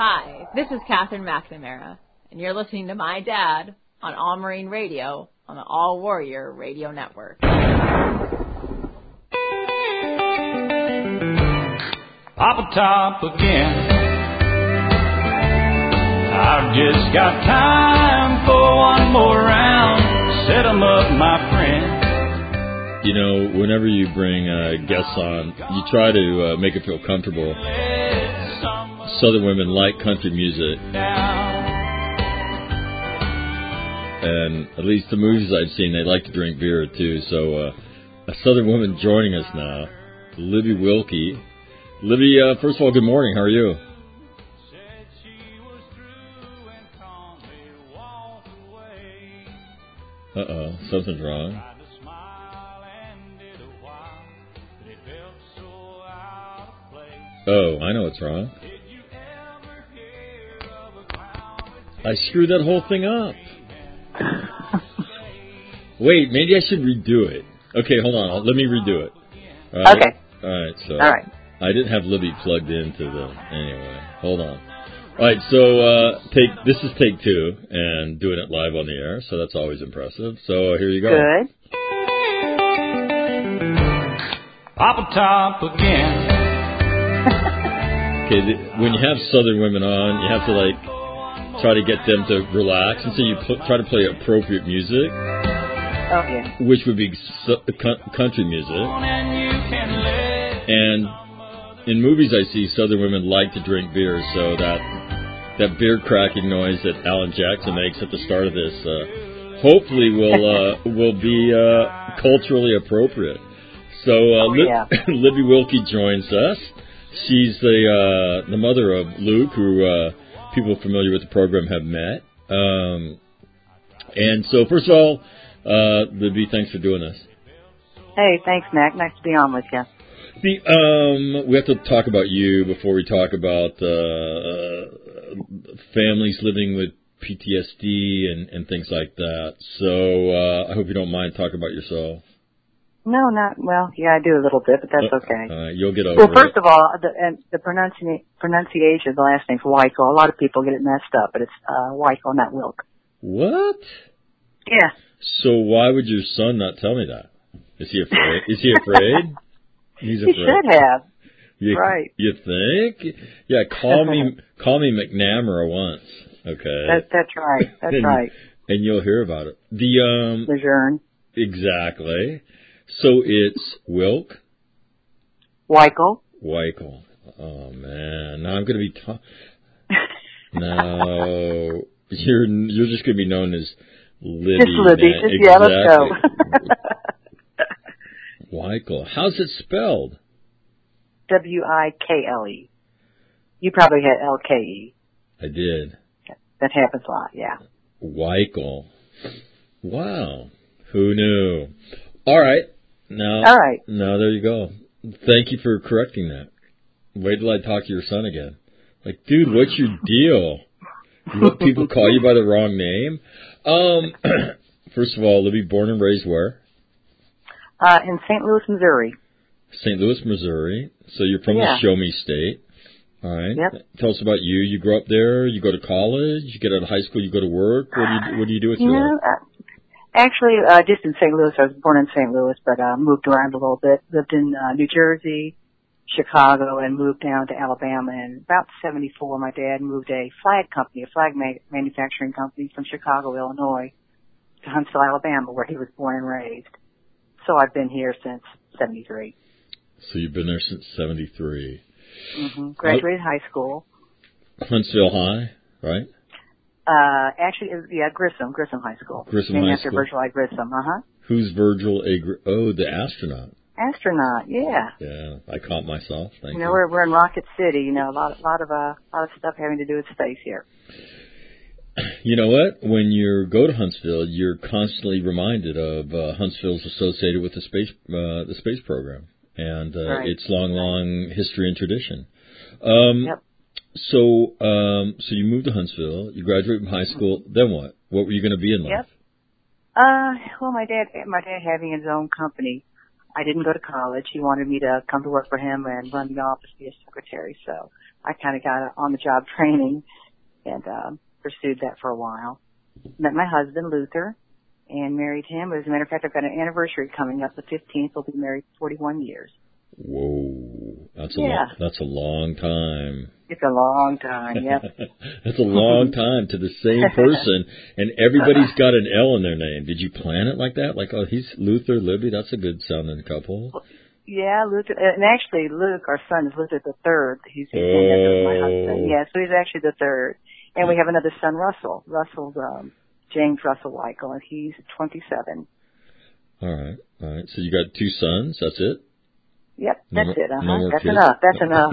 Hi, this is Catherine McNamara, and you're listening to my dad on All Marine Radio on the All Warrior Radio Network. Papa Top again. I've just got time for one more round. Set 'em up, my friend. You know, whenever you bring guests on, you try to make it feel comfortable. Southern women like country music. And at least the movies I've seen, they like to drink beer, too. So a Southern woman joining us now, Libby Wilkie. Libby, first of all, good morning. How are you? Uh-oh, something's wrong. Oh, I know what's wrong. I screwed that whole thing up. Wait, maybe I should redo it. Okay, hold on. Let me redo it. All right? Okay. All right, so All right. I didn't have Libby plugged into the... Anyway, hold on. All right, so this is take 2, and doing it live on the air, so that's always impressive. So here you go. Good. Papa Top again. Okay, when you have Southern women on, you have to, like, try to get them to relax, and so you try to play appropriate music. Oh, yeah. Which would be country music. And in movies I see, Southern women like to drink beer, so that beer cracking noise that Alan Jackson makes at the start of this hopefully will be culturally appropriate. So Libby Wilkie joins us. She's the mother of Luke, who people familiar with the program have met. And so, first of all, Libby, thanks for doing this. Hey, thanks, Mac. Nice to be on with you. We have to talk about you before we talk about families living with PTSD and things like that. So I hope you don't mind talking about yourself. No, not well. Yeah, I do a little bit, but that's okay. You'll get over it. Well, first of all, the pronunciation of the last name for Weichel. A lot of people get it messed up, but it's Weichel, not Wilk. What? Yeah. So why would your son not tell me that? Is he afraid? Is he afraid? He's afraid. He should have. Right. You think? Yeah. Call me McNamara once. Okay. That's right. That's right. And you'll hear about it. The Lejeune. Exactly. So it's Wilk? Weichel. Oh, man. Now I'm going to be... No. You're just going to be known as Libby. Just Libby. Exactly. Yeah, let's go. Weichel. How's it spelled? Wikle. You probably had LKE. I did. That happens a lot, yeah. Weichel. Wow. Who knew? All right. Now, there you go. Thank you for correcting that. Wait till I talk to your son again. Like, dude, what's your deal? You let people call you by the wrong name? First of all, Libby, born and raised where? In St. Louis, Missouri. St. Louis, Missouri. So you're from the Show Me State. All right. Yep. Tell us about you. You grew up there. You go to college. You get out of high school. You go to work. What do you do with your life? Actually, just in St. Louis. I was born in St. Louis, but moved around a little bit. Lived in New Jersey, Chicago, and moved down to Alabama. And about 1974, my dad moved a flag manufacturing company from Chicago, Illinois, to Huntsville, Alabama, where he was born and raised. So I've been here since 1973. So you've been there since 1973. Mm-hmm. Graduated high school. Huntsville High, right? Actually, Grissom High School. Grissom named High after School. Virgil I. Grissom, Who's Virgil A. Grissom? Oh, the astronaut. Astronaut, yeah. Yeah, I caught myself. Thank you. You know, we're in Rocket City. You know, a lot of stuff having to do with space here. You know what? When you go to Huntsville, you're constantly reminded of Huntsville's associated with the space program and its long history and tradition. Yep. So you moved to Huntsville. You graduated from high school. Then what? What were you going to be in life? Well, my dad having his own company, I didn't go to college. He wanted me to come to work for him and run the office, be a secretary. So I kind of got on-the-job training and pursued that for a while. Met my husband, Luther, and married him. As a matter of fact, I've got an anniversary coming up. The 15th. We'll be married 41 years. Whoa, that's a long time. It's a long time, yep. That's a long time to the same person, and everybody's got an L in their name. Did you plan it like that? Like, oh, he's Luther, Libby, that's a good sounding couple. Yeah, Luther, and actually Luke, our son, is Luther the third. He's named after my husband. Yeah, so he's actually the third. And we have another son, Russell. Russell's James Russell Weichel, and he's 27. All right. So you got 2 sons, that's it? Yep, that's it. No that's kids. enough. That's enough.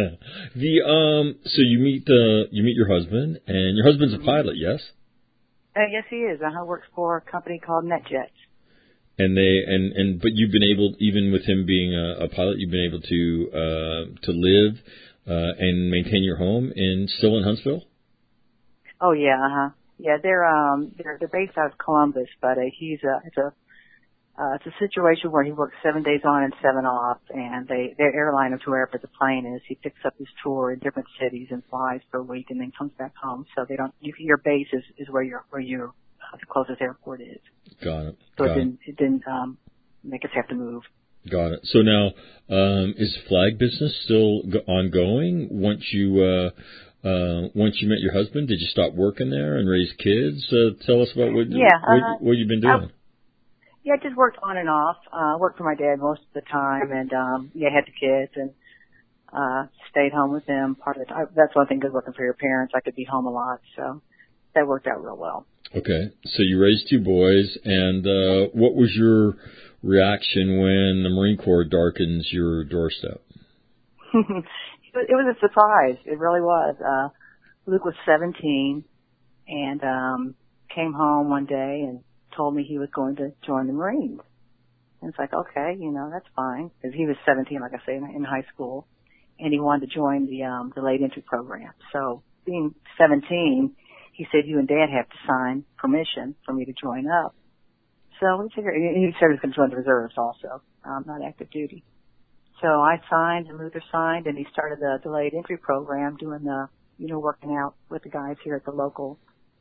So you meet your husband, and your husband's a pilot, yes? Yes, he is. Works for a company called NetJets. And but you've been able, even with him being a pilot, you've been able to live and maintain your home still in Huntsville? Oh yeah, yeah. They're based out of Columbus, but it's a situation where he works 7 days on and 7 off, and their airline is wherever the plane is. He picks up his tour in different cities and flies for a week and then comes back home. So your base is where the closest airport is. Got it. So it didn't make us have to move. Got it. So now, is flag business still ongoing? Once you met your husband, did you stop working there and raise kids? Tell us about what you've been doing. I just worked on and off. Worked for my dad most of the time, and had the kids and stayed home with them part of the time. That's one thing good working for your parents. I could be home a lot, so that worked out real well. Okay, so you raised 2 boys, and what was your reaction when the Marine Corps darkens your doorstep? It was a surprise. It really was. Luke was 17 and came home one day and told me he was going to join the Marines. And it's like, okay, that's fine. Because he was 17, like I say, in high school. And he wanted to join the delayed entry program. So being 17, he said, you and Dad have to sign permission for me to join up. So we figured, he said he was going to join the reserves also, not active duty. So I signed and Luther signed, and he started the delayed entry program doing working out with the guys here at the local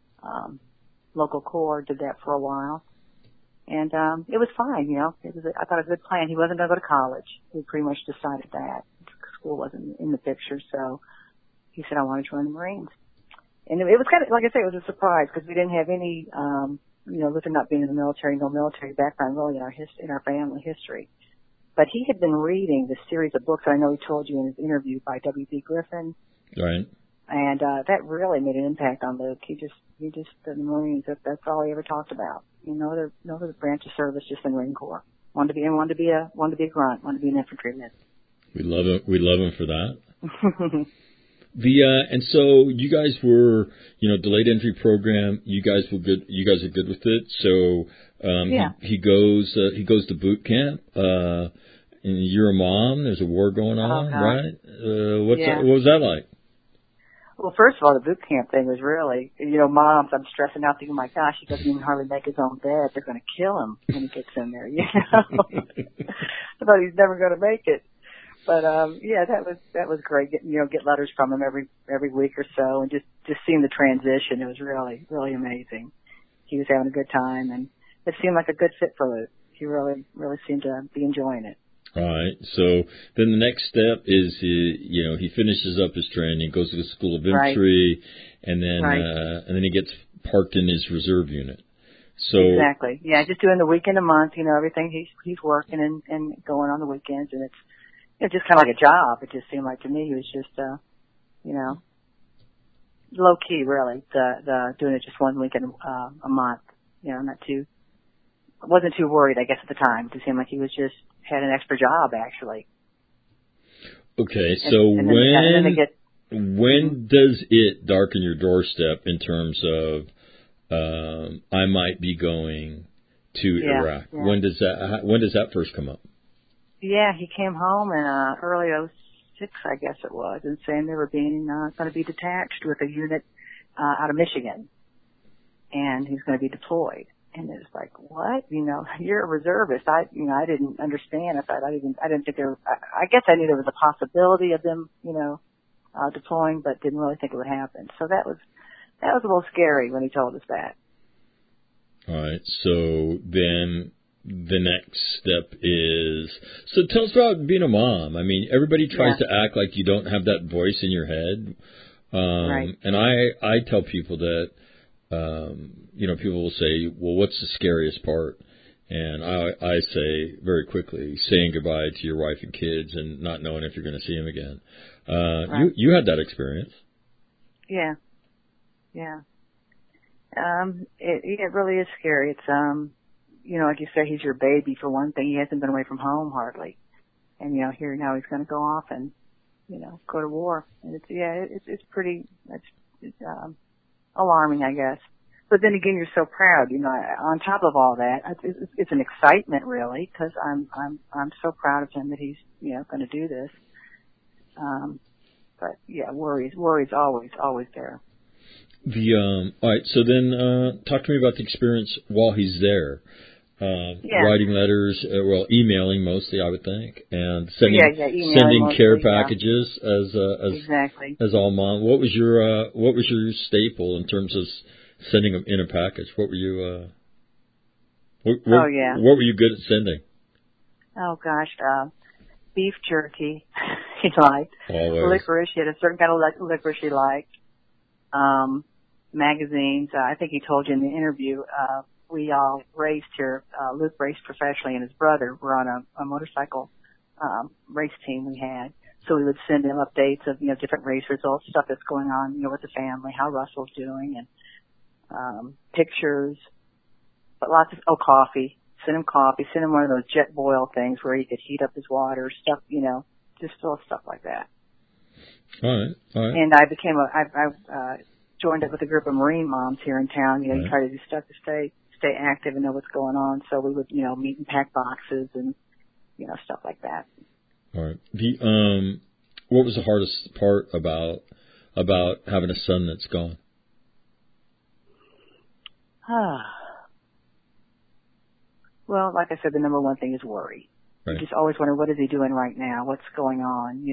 Corps, did that for a while. And it was fine, I thought it was a good plan. He wasn't going to go to college. We pretty much decided that. School wasn't in the picture, so he said, I want to join the Marines. And it was kind of, like I say, it was a surprise because we didn't have any, Luther not being in the military, no military background really in our family history. But he had been reading the series of books I know he told you in his interview by W.B. Griffin. Right. And that really made an impact on Luke. He just the Marines. That's all he ever talked about. No other branch of service, just the Marine Corps. Wanted to be a grunt. Wanted to be an infantryman. We love him. We love him for that. And so you guys were, delayed entry program. You guys were good. You guys are good with it. So he goes to boot camp. And you're a mom. There's a war going on, right? What was that like? Well, first of all, the boot camp thing was really, moms, I'm stressing out thinking, my gosh, he doesn't even hardly make his own bed. They're going to kill him when he gets in there, I thought he's never going to make it. But, that was great. Get letters from him every week or so and just seeing the transition. It was really, really amazing. He was having a good time and it seemed like a good fit for Luke. He really, really seemed to be enjoying it. All right. So then the next step is, he finishes up his training, goes to the School of Infantry, and then he gets parked in his reserve unit. So exactly. Yeah, just doing the weekend a month. Everything he's working and going on the weekends, and it's just kind of like a job. It just seemed like to me he was just low key really. The doing it just one weekend a month. I wasn't too worried, I guess, at the time. It seemed like he was just had an extra job, actually. Okay, so when does it darken your doorstep in terms of I might be going to Iraq? Yeah. When does that first come up? Yeah, he came home in early 2006, I guess it was, and saying they were being going to be detached with a unit out of Michigan, and he's going to be deployed. And it was like, what? You know, you're a reservist. I didn't understand. I didn't think I guess I knew there was a possibility of them, deploying, but didn't really think it would happen. So that was a little scary when he told us that. All right. So then the next step is, so tell us about being a mom. I mean, everybody tries to act like you don't have that voice in your head. Right. And I tell people that, people will say, well, what's the scariest part? And I say very quickly, saying goodbye to your wife and kids and not knowing if you're going to see them again. Right. You had that experience. Yeah. Yeah. It really is scary. It's, like you say, he's your baby for one thing. He hasn't been away from home hardly. And, here now he's going to go off and, go to war. And it's pretty, it's alarming, I guess. But then again, you're so proud, on top of all that, it's an excitement really, because I'm so proud of him that he's, going to do this. But yeah, worries always there. All right, so then, talk to me about the experience while he's there. Writing letters, emailing mostly, I would think, and sending care packages as all mom. What was your staple in terms of sending them in a package? What were you? What were you good at sending? Oh gosh, beef jerky. He liked licorice. He had a certain kind of licorice he liked. Magazines. I think he told you in the interview. We all raced here. Luke raced professionally, and his brother were on a motorcycle race team we had. So we would send him updates of different race results, stuff that's going on with the family, how Russell's doing, and pictures. But lots of coffee. Send him coffee. Send him one of those jet boil things where he could heat up his water. Stuff, just little stuff like that. All right. And I joined up with a group of Marine moms here in town. You try to do stuff to stay active and know what's going on. So we would, meet and pack boxes and, stuff like that. All right. What was the hardest part about having a son that's gone? Well, like I said, the number one thing is worry. Right. You just always wonder, what is he doing right now? What's going on?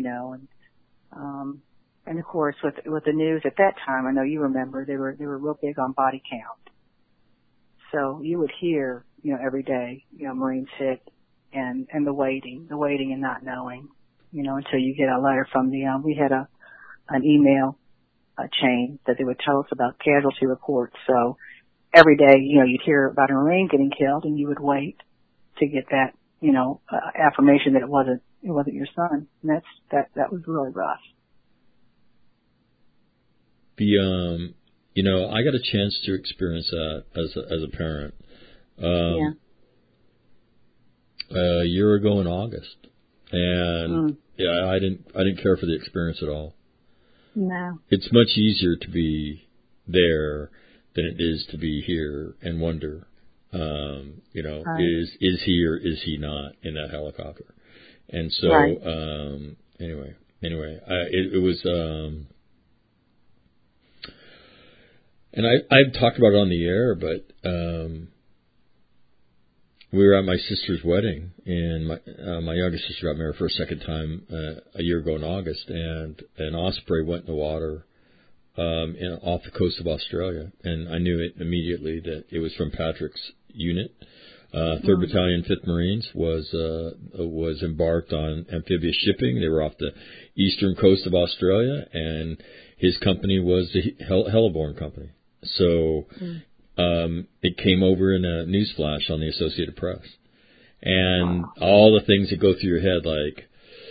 And of course, with the news at that time, I know you remember, they were real big on body count. So you would hear, every day, Marines hit and the waiting and not knowing, until you get a letter from we had an email chain that they would tell us about casualty reports. So every day, you'd hear about a Marine getting killed and you would wait to get that, affirmation that it wasn't your son. And that was really rough. I got a chance to experience that as a parent. A year ago in August, and I didn't care for the experience at all. No, it's much easier to be there than it is to be here and wonder, is he or is he not in that helicopter? And so, anyway, it was. And I've talked about it on the air, but we were at my sister's wedding, and my youngest sister got married for a second time a year ago in August, and an Osprey went in the water off the coast of Australia, and I knew it immediately that it was from Patrick's unit. 3rd Battalion, 5th Marines was embarked on amphibious shipping. They were off the eastern coast of Australia, and his company was the Heliborn Company. So it came over in a news flash on the Associated Press. And all the things that go through your head, like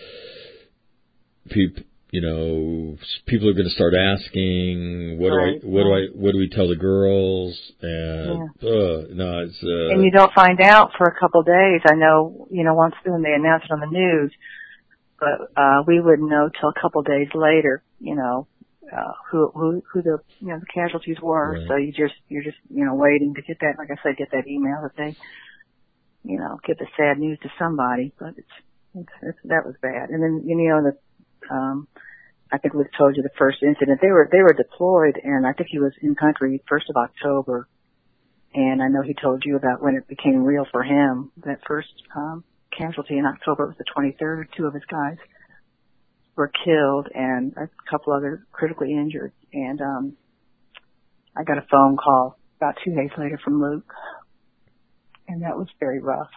people are going to start asking, what do we tell the girls? And and you don't find out for a couple of days. I know, once when they announce it on the news, but we wouldn't know till a couple of days later, who the the casualties were. Right. So you're just waiting to get that, like I said, get that email that they get the sad news to somebody. But it's that was bad. And then I think we told you the first incident. They were deployed, and I think he was in country 1st of October, And I know he told you about when it became real for him. That first casualty in October, it was the 23rd. 2 of his guys were killed and a couple other critically injured. And I got a phone call about 2 days later from Luke, and that was very rough.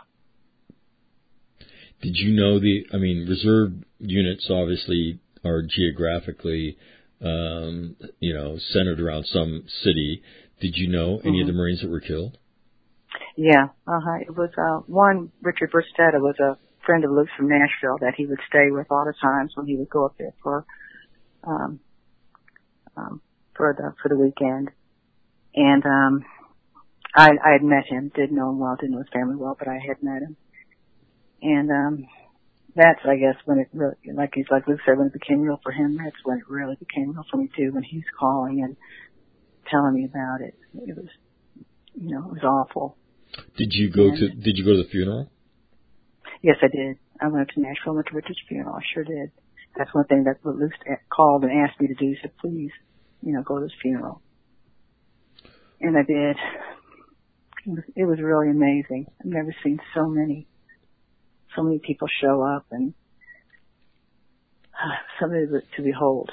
Did you know reserve units obviously are geographically, centered around some city. Did you know any of the Marines that were killed? Yeah, It was one. Richard Burstetta was a friend of Luke's from Nashville that he would stay with all the times when he would go up there for the weekend. And I had met him, didn't know him well, didn't know his family well, but I had met him. And that's, I guess, when it really, like Luke said, when it became real for him, that's when it really became real for me too, when he's calling and telling me about it. It was, it was awful. Did you go to the funeral? Yes, I did. I went up to Nashville, went to Richard's funeral. I sure did. That's one thing that Luke called and asked me to do. He said, please, go to his funeral. And I did. It was really amazing. I've never seen so many people show up and something to behold.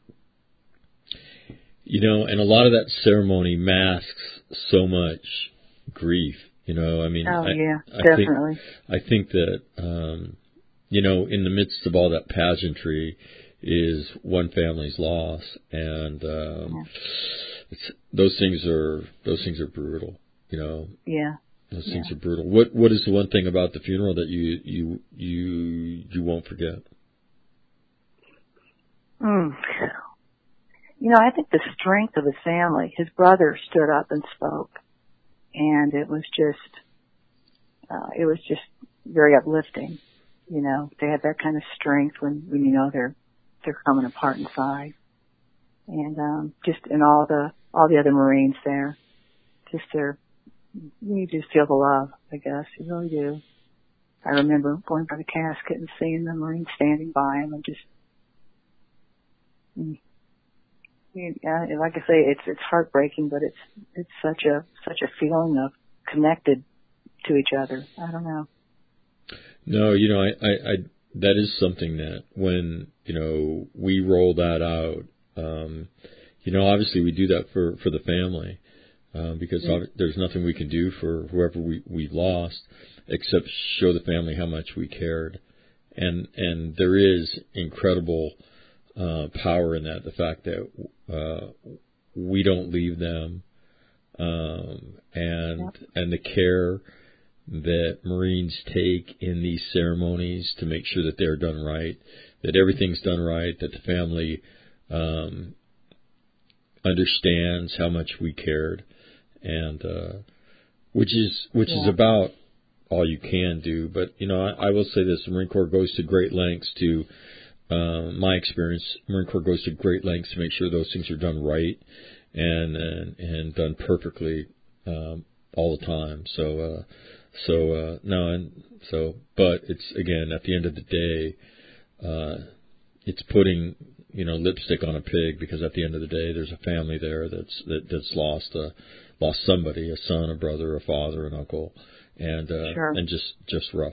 And a lot of that ceremony masks so much grief. Definitely. I think that, in the midst of all that pageantry is one family's loss, and those things are brutal. Yeah. Those things are brutal. What is the one thing about the funeral that you won't forget? I think the strength of his family. His brother stood up and spoke, and it was just very uplifting. They had that kind of strength when they're coming apart inside, and and all the other Marines there, you just feel the love, I guess. You really do. I remember going by the casket and seeing the Marines standing by him and just, like I say, it's heartbreaking, but it's such a feeling of connected to each other. I don't know. No, I that is something that when, we roll that out, obviously we do that for the family. Because there's nothing we can do for whoever we've lost except show the family how much we cared. And there is incredible power in that, the fact that we don't leave them, and the care that Marines take in these ceremonies to make sure that they're done right, that everything's done right, that the family understands how much we cared. And which is about all you can do. But I will say this: the Marine Corps goes to great lengths to my experience. Marine Corps goes to great lengths to make sure those things are done right and done perfectly all the time. But it's, again, at the end of the day, it's putting lipstick on a pig, because at the end of the day, there's a family there that's lost somebody, a son, a brother, a father, an uncle, and just rough.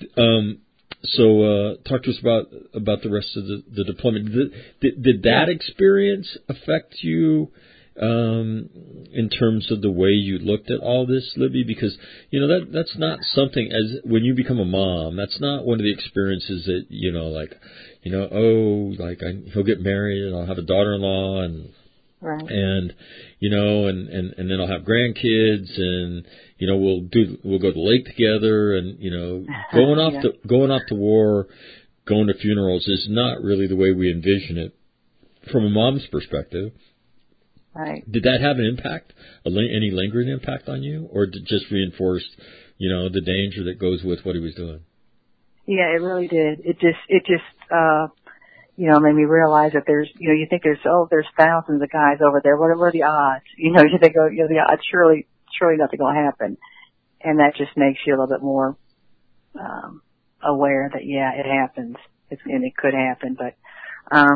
So talk to us about the rest of the deployment. Did that experience affect you in terms of the way you looked at all this, Libby? Because that's not something, as when you become a mom, that's not one of the experiences that he'll get married and I'll have a daughter-in-law and. Right. And and then I'll have grandkids, and we'll go to the lake together, and going off to war, going to funerals is not really the way we envision it from a mom's perspective. Right. Did that have an impact, any lingering impact on you, or did it just reinforce the danger that goes with what he was doing? Yeah, it really did. It just made me realize that there's, you think there's thousands of guys over there. What are the odds? You think, the odds, surely nothing will happen. And that just makes you a little bit more, aware that, it happens. And it could happen. But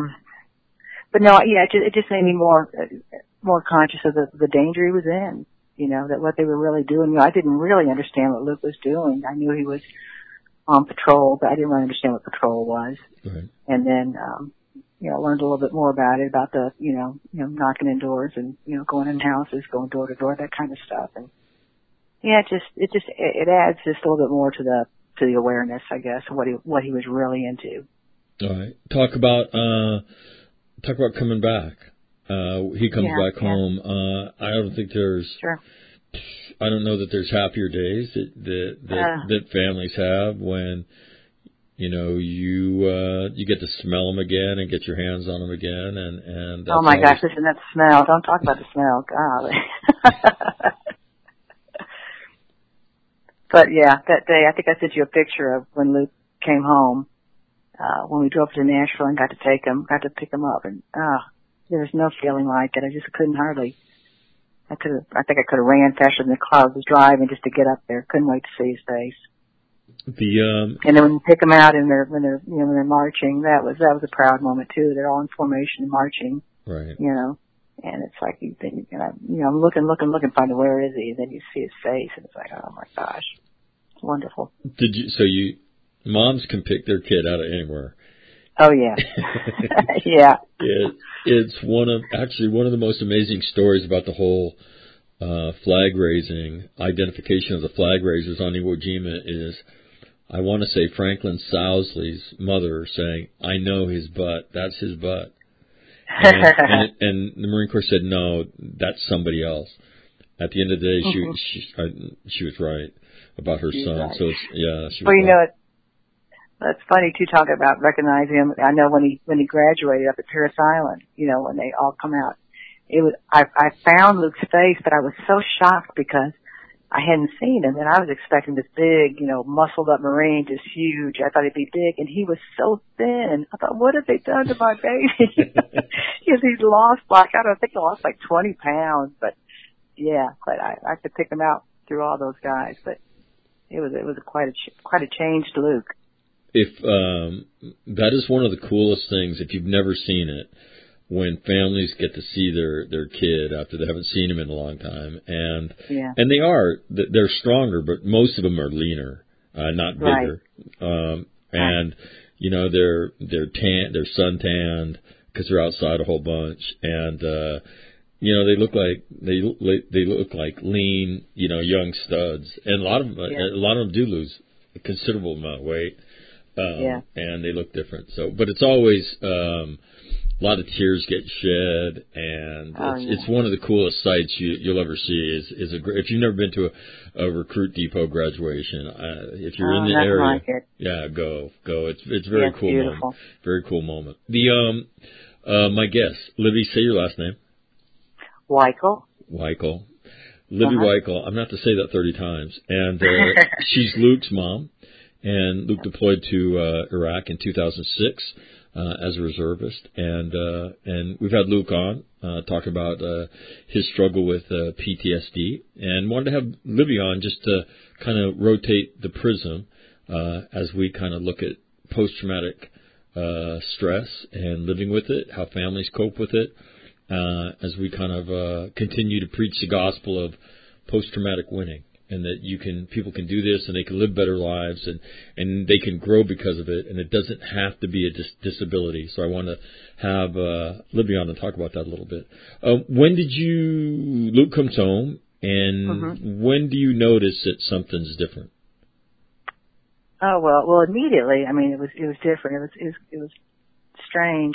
no, it just made me more conscious of the danger he was in. that what they were really doing. I didn't really understand what Luke was doing. I knew he was on patrol, but I didn't really understand what patrol was. Right. And then, learned a little bit more about it, about the, knocking in doors and, going in houses, going door to door, that kind of stuff. And yeah, it adds just a little bit more to the awareness, I guess, of what he was really into. All right. Talk about coming back. He comes back home. I don't think there's. Sure. I don't know that there's happier days that families have when, you get to smell them again and get your hands on them again, and oh my gosh, listen, that smell! Don't talk about the smell, golly. But yeah, that day, I think I sent you a picture of when Luke came home, when we drove to Nashville and got to pick him up, and there was no feeling like it. I just couldn't hardly. I think I could have ran faster than the car was driving just to get up there. Couldn't wait to see his face. And then when you pick them out and when they're marching, that was a proud moment too. They're all in formation and marching. Right. And it's like I'm looking, finding where is he? And then you see his face, and it's like, oh my gosh, it's wonderful. Moms can pick their kid out of anywhere. Oh yeah, yeah. It's one of the most amazing stories about the whole flag raising, identification of the flag raisers on Iwo Jima is, I want to say Franklin Sousley's mother saying, "I know his butt. That's his butt." And the Marine Corps said, "No, that's somebody else." At the end of the day, she was right about her son. Right. So she was right. That's funny too, talking about recognizing him. I know when he graduated up at Parris Island, when they all come out, I found Luke's face, but I was so shocked because I hadn't seen him, and I was expecting this big, muscled up Marine, just huge. I thought he'd be big, and he was so thin. I thought, what have they done to my baby? Because he's lost I think he lost like 20 pounds, but yeah, but I could pick him out through all those guys, but it was quite a changed Luke. If that is one of the coolest things, if you've never seen it, when families get to see their kid after they haven't seen him in a long time, and they're stronger, but most of them are leaner, not bigger, right. And they're sun tanned because they're outside a whole bunch, and they look like lean, young studs, and a lot of them do lose a considerable amount of weight. And they look different. So, but it's always a lot of tears get shed, and it's one of the coolest sights you'll ever see. If you've never been to a recruit depot graduation, if you're in the area, go. It's very cool. Beautiful. Moment. Very cool moment. My guest, Libby, say your last name. Weichel. Libby Weichel. I'm not to say that 30 times, and she's Luke's mom. And Luke deployed to Iraq in 2006 as a reservist, and we've had Luke on talk about his struggle with PTSD, and wanted to have Libby on just to kind of rotate the prism as we kind of look at post-traumatic stress and living with it, how families cope with it, as we kind of continue to preach the gospel of post-traumatic winning. And that people can do this, and they can live better lives, and they can grow because of it, and it doesn't have to be a disability. So I want to have Libby on to talk about that a little bit. When did Luke comes home, and when do you notice that something's different? Oh well, immediately. I mean, it was different. It was strange.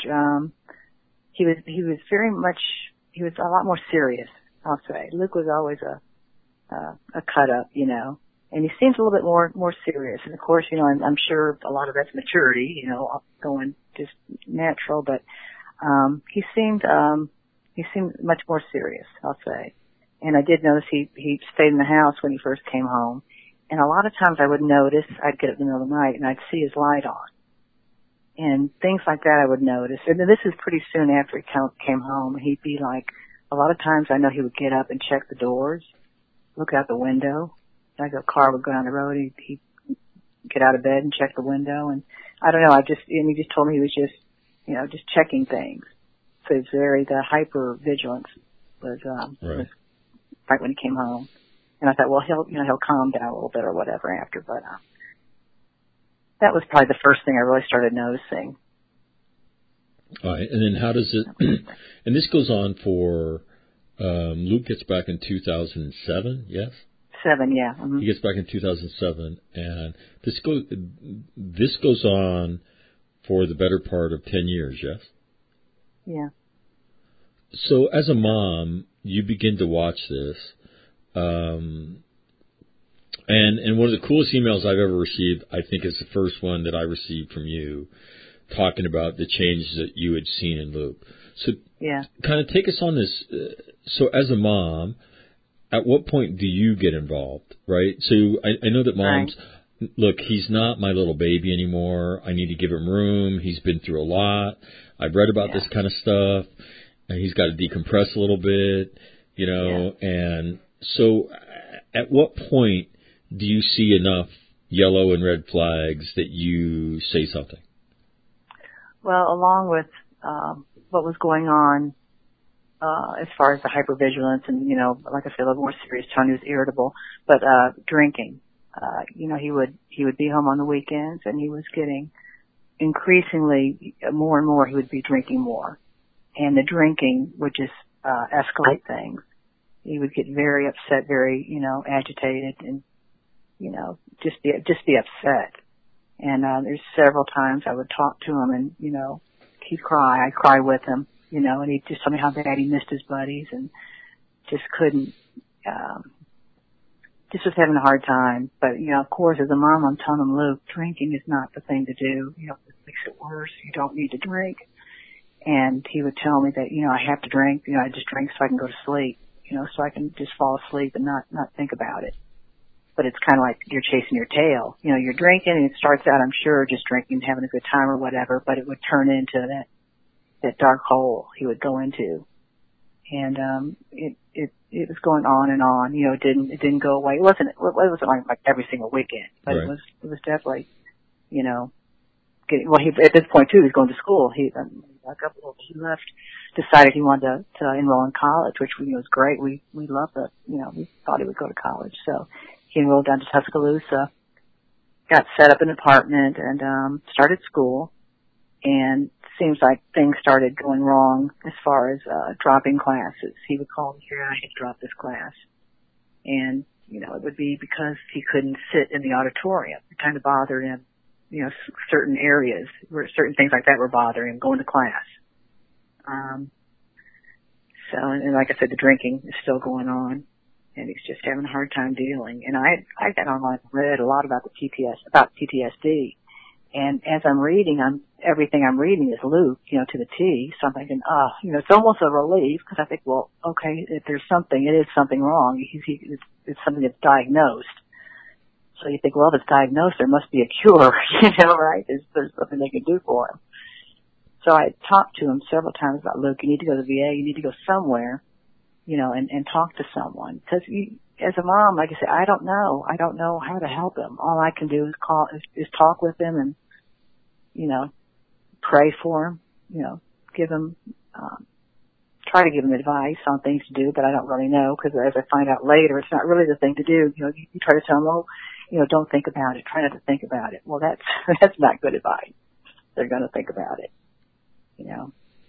He was very much. He was a lot more serious, I'll say. Luke was always a cut up, and he seems a little bit more serious. And of course, I'm sure a lot of that's maturity, going just natural, but, he seemed much more serious, I'll say. And I did notice he stayed in the house when he first came home. And a lot of times I would notice, I'd get up in the middle of the night and I'd see his light on. And things like that I would notice. And this is pretty soon after he came home. He'd be like, a lot of times I know he would get up and check the doors. Look out the window. Like a car would go down the road, he'd get out of bed and check the window. And I don't know, he just told me he was just checking things. So it's the hyper vigilance was right when he came home. And I thought, well, he'll calm down a little bit or whatever after, but, that was probably the first thing I really started noticing. All right. And then how does it, and this goes on for, Luke gets back in 2007, yes? 7, yeah. Mm-hmm. He gets back in 2007, and this goes on for the better part of 10 years, yes? Yeah. So as a mom, you begin to watch this, and one of the coolest emails I've ever received, I think, is the first one that I received from you, talking about the changes that you had seen in Luke. So yeah, kind of take us on this. So as a mom, at what point do you get involved, right? So I know that moms, right. Look, he's not my little baby anymore. I need to give him room. He's been through a lot. I've read about this kind of stuff, and he's got to decompress a little bit, you know. Yeah. And so at what point do you see enough yellow and red flags that you say something? Well, along with what was going on as far as the hypervigilance and, you know, like I said, a little more serious, Tony was irritable, but drinking. You know, he would be home on the weekends, and he was getting increasingly more and more, he would be drinking more. And the drinking would just escalate things. He would get very upset, very, you know, agitated, and, you know, just be upset. And there's several times I would talk to him, and, you know, he'd cry. I'd cry with him, you know, and he'd just tell me how bad he missed his buddies and just couldn't, just was having a hard time. But, you know, of course, as a mom, I'm telling him, Luke, drinking is not the thing to do. You know, it makes it worse. You don't need to drink. And he would tell me that, you know, I have to drink. You know, I just drink so I can go to sleep, you know, so I can just fall asleep and not think about it. But it's kind of like you're chasing your tail. You know, you're drinking, and it starts out, I'm sure, just drinking, having a good time or whatever, but it would turn into that dark hole he would go into. And it was going on and on. You know, it didn't go away. It wasn't like every single weekend, but right. it was definitely, you know, he at this point too, he was going to school. He left, decided he wanted to enroll in college, which was great. We loved it. You know, we thought he would go to college, so he enrolled down to Tuscaloosa, got set up an apartment, and started school. And seems like things started going wrong as far as dropping classes. He would call me here, I had to drop this class. And, you know, it would be because he couldn't sit in the auditorium. It kind of bothered him, you know, certain areas where certain things like that were bothering him going to class. So, and like I said, the drinking is still going on, and he's just having a hard time dealing. And I got online and read a lot about PTSD. And as I'm reading, everything I'm reading is Luke, you know, to the T. So I'm thinking, you know, it's almost a relief, because I think, well, okay, if there's something, it is something wrong. It's something that's diagnosed. So you think, well, if it's diagnosed, there must be a cure, you know, right? There's something they can do for him. So I talked to him several times about, Luke, you need to go to the VA, you need to go somewhere, you know, and talk to someone. Because as a mom, like I said, I don't know how to help him. All I can do is talk with him and, you know, pray for him, you know, give him, try to give him advice on things to do, but I don't really know, because as I find out later, it's not really the thing to do. You know, you try to tell him, oh, you know, don't think about it. Try not to think about it. Well, that's not good advice. They're going to think about it, you know.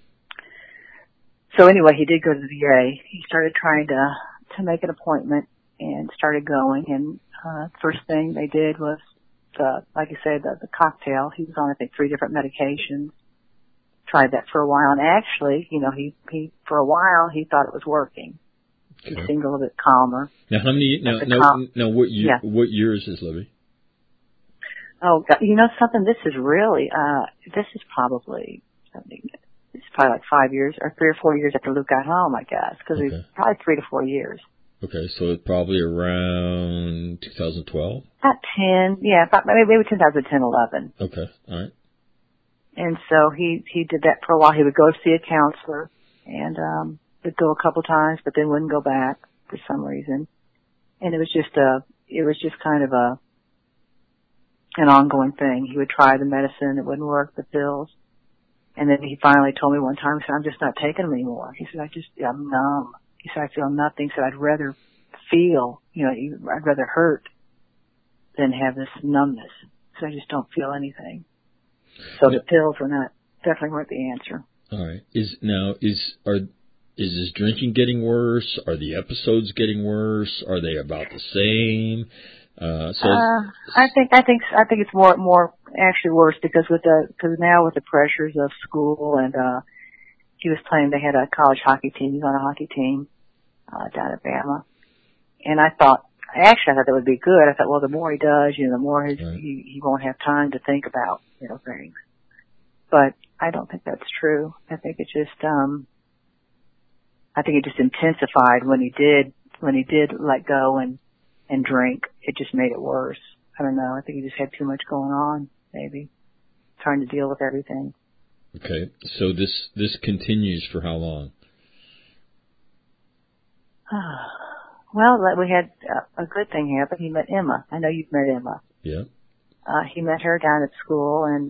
So anyway, he did go to the VA. He started trying to make an appointment and started going. And first thing they did was, like you said, the cocktail. He was on, I think, 3 different medications. Tried that for a while, and actually, you know, he for a while he thought it was working. Okay. He seemed a little bit calmer. Now, how many? Now, what year? Yeah. What year is this, Libby? Oh, you know something? This is probably like 5 years or 3 or 4 years after Luke got home, I guess, because it was probably 3 to 4 years. Okay, so it's probably around 2012? About 10, yeah, maybe 2010, 11. Okay, all right. And so he did that for a while. He would go see a counselor, and would go a couple times, but then wouldn't go back for some reason. And it was just kind of an ongoing thing. He would try the medicine, it wouldn't work, the pills. And then he finally told me one time, he said, I'm just not taking them anymore. He said, I'm numb. He said, I feel nothing. He said, I'd rather feel, I'd rather hurt than have this numbness. So I just don't feel anything. So the pills definitely weren't the answer. All right. Is his drinking getting worse? Are the episodes getting worse? Are they about the same? I think it's more actually worse because now with the pressures of school and he was playing. They had a college hockey team. He's on a hockey team down at Bama, and I thought that would be good. I thought, well, the more he does, the more he won't have time to think about things. But I don't think that's true. I think it just intensified when he did let go and drink. It just made it worse. I don't know. I think he just had too much going on, maybe, trying to deal with everything. Okay. So this continues for how long? Well, we had a good thing happen. He met Emma. I know you've met Emma. Yeah. He met her down at school, and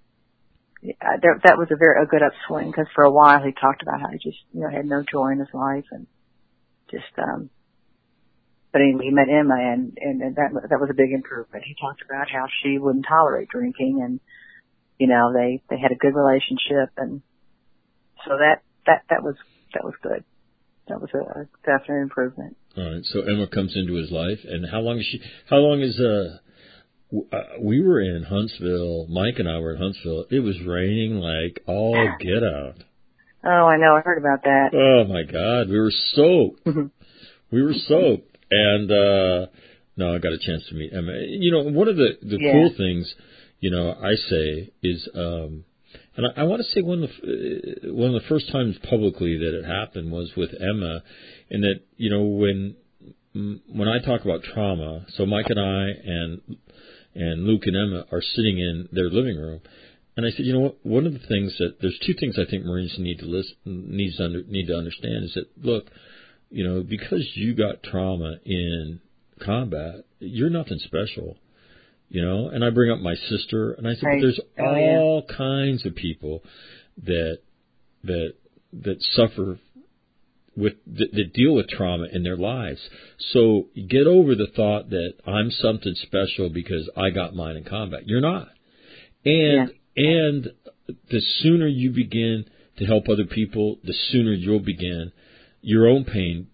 that was a good upswing because for a while he talked about how he just had no joy in his life and just but anyway, he met Emma and that was a big improvement. He talked about how she wouldn't tolerate drinking and they had a good relationship, and so that was good. That was a definite improvement. All right. So Emma comes into his life, and how long is we were in Huntsville. Mike and I were in Huntsville. It was raining like all get out. Oh, I know. I heard about that. Oh my God, we were soaked. We were soaked, and no, I got a chance to meet Emma. One of the cool things, I say is, and I want to say one of the first times publicly that it happened was with Emma, and that when I talk about trauma, so Mike and I and Luke and Emma are sitting in their living room, and I said, one of the things there's two things I think Marines need to understand is that, look, because you got trauma in combat, you're nothing special. And I bring up my sister, and I said, but there's all kinds of people that suffer that deal with trauma in their lives. So get over the thought that I'm something special because I got mine in combat. You're not. And the sooner you begin to help other people, the sooner you'll begin, your own pain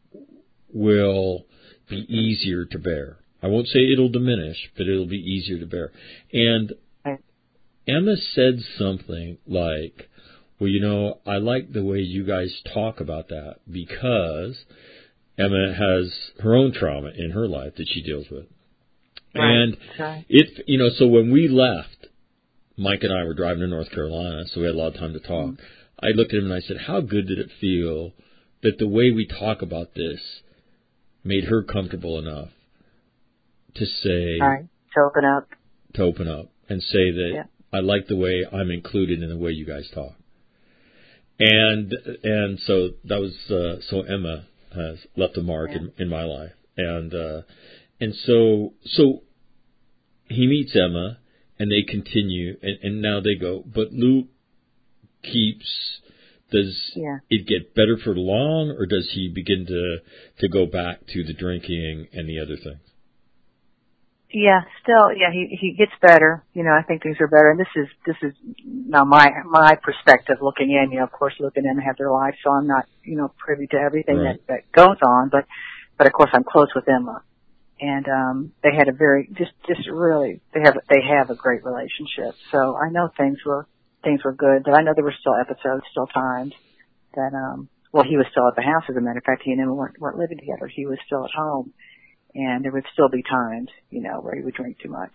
will be easier to bear. I won't say it'll diminish, but it'll be easier to bear. And Emma said something like, well, I like the way you guys talk about that because Emma has her own trauma in her life that she deals with. Right. And so when we left, Mike and I were driving to North Carolina, so we had a lot of time to talk. I looked at him and I said, how good did it feel that the way we talk about this made her comfortable enough to say, to open up and say that I like the way I'm included in the way you guys talk. And so that was, so Emma has left a mark in my life. And so he meets Emma and they continue and now they go, but Luke does it get better for long, or does he begin to go back to the drinking and the other things? Yeah, still, he gets better. I think things are better. And this is now my perspective looking in. Of course, Luke and Emma have their lives, so I'm not, privy to everything that goes on. But of course, I'm close with Emma, and they had a very just really they have a great relationship. So I know things were good, but I know there were still episodes, still times that he was still at the house. As a matter of fact, he and Emma weren't living together. He was still at home. And there would still be times, where he would drink too much.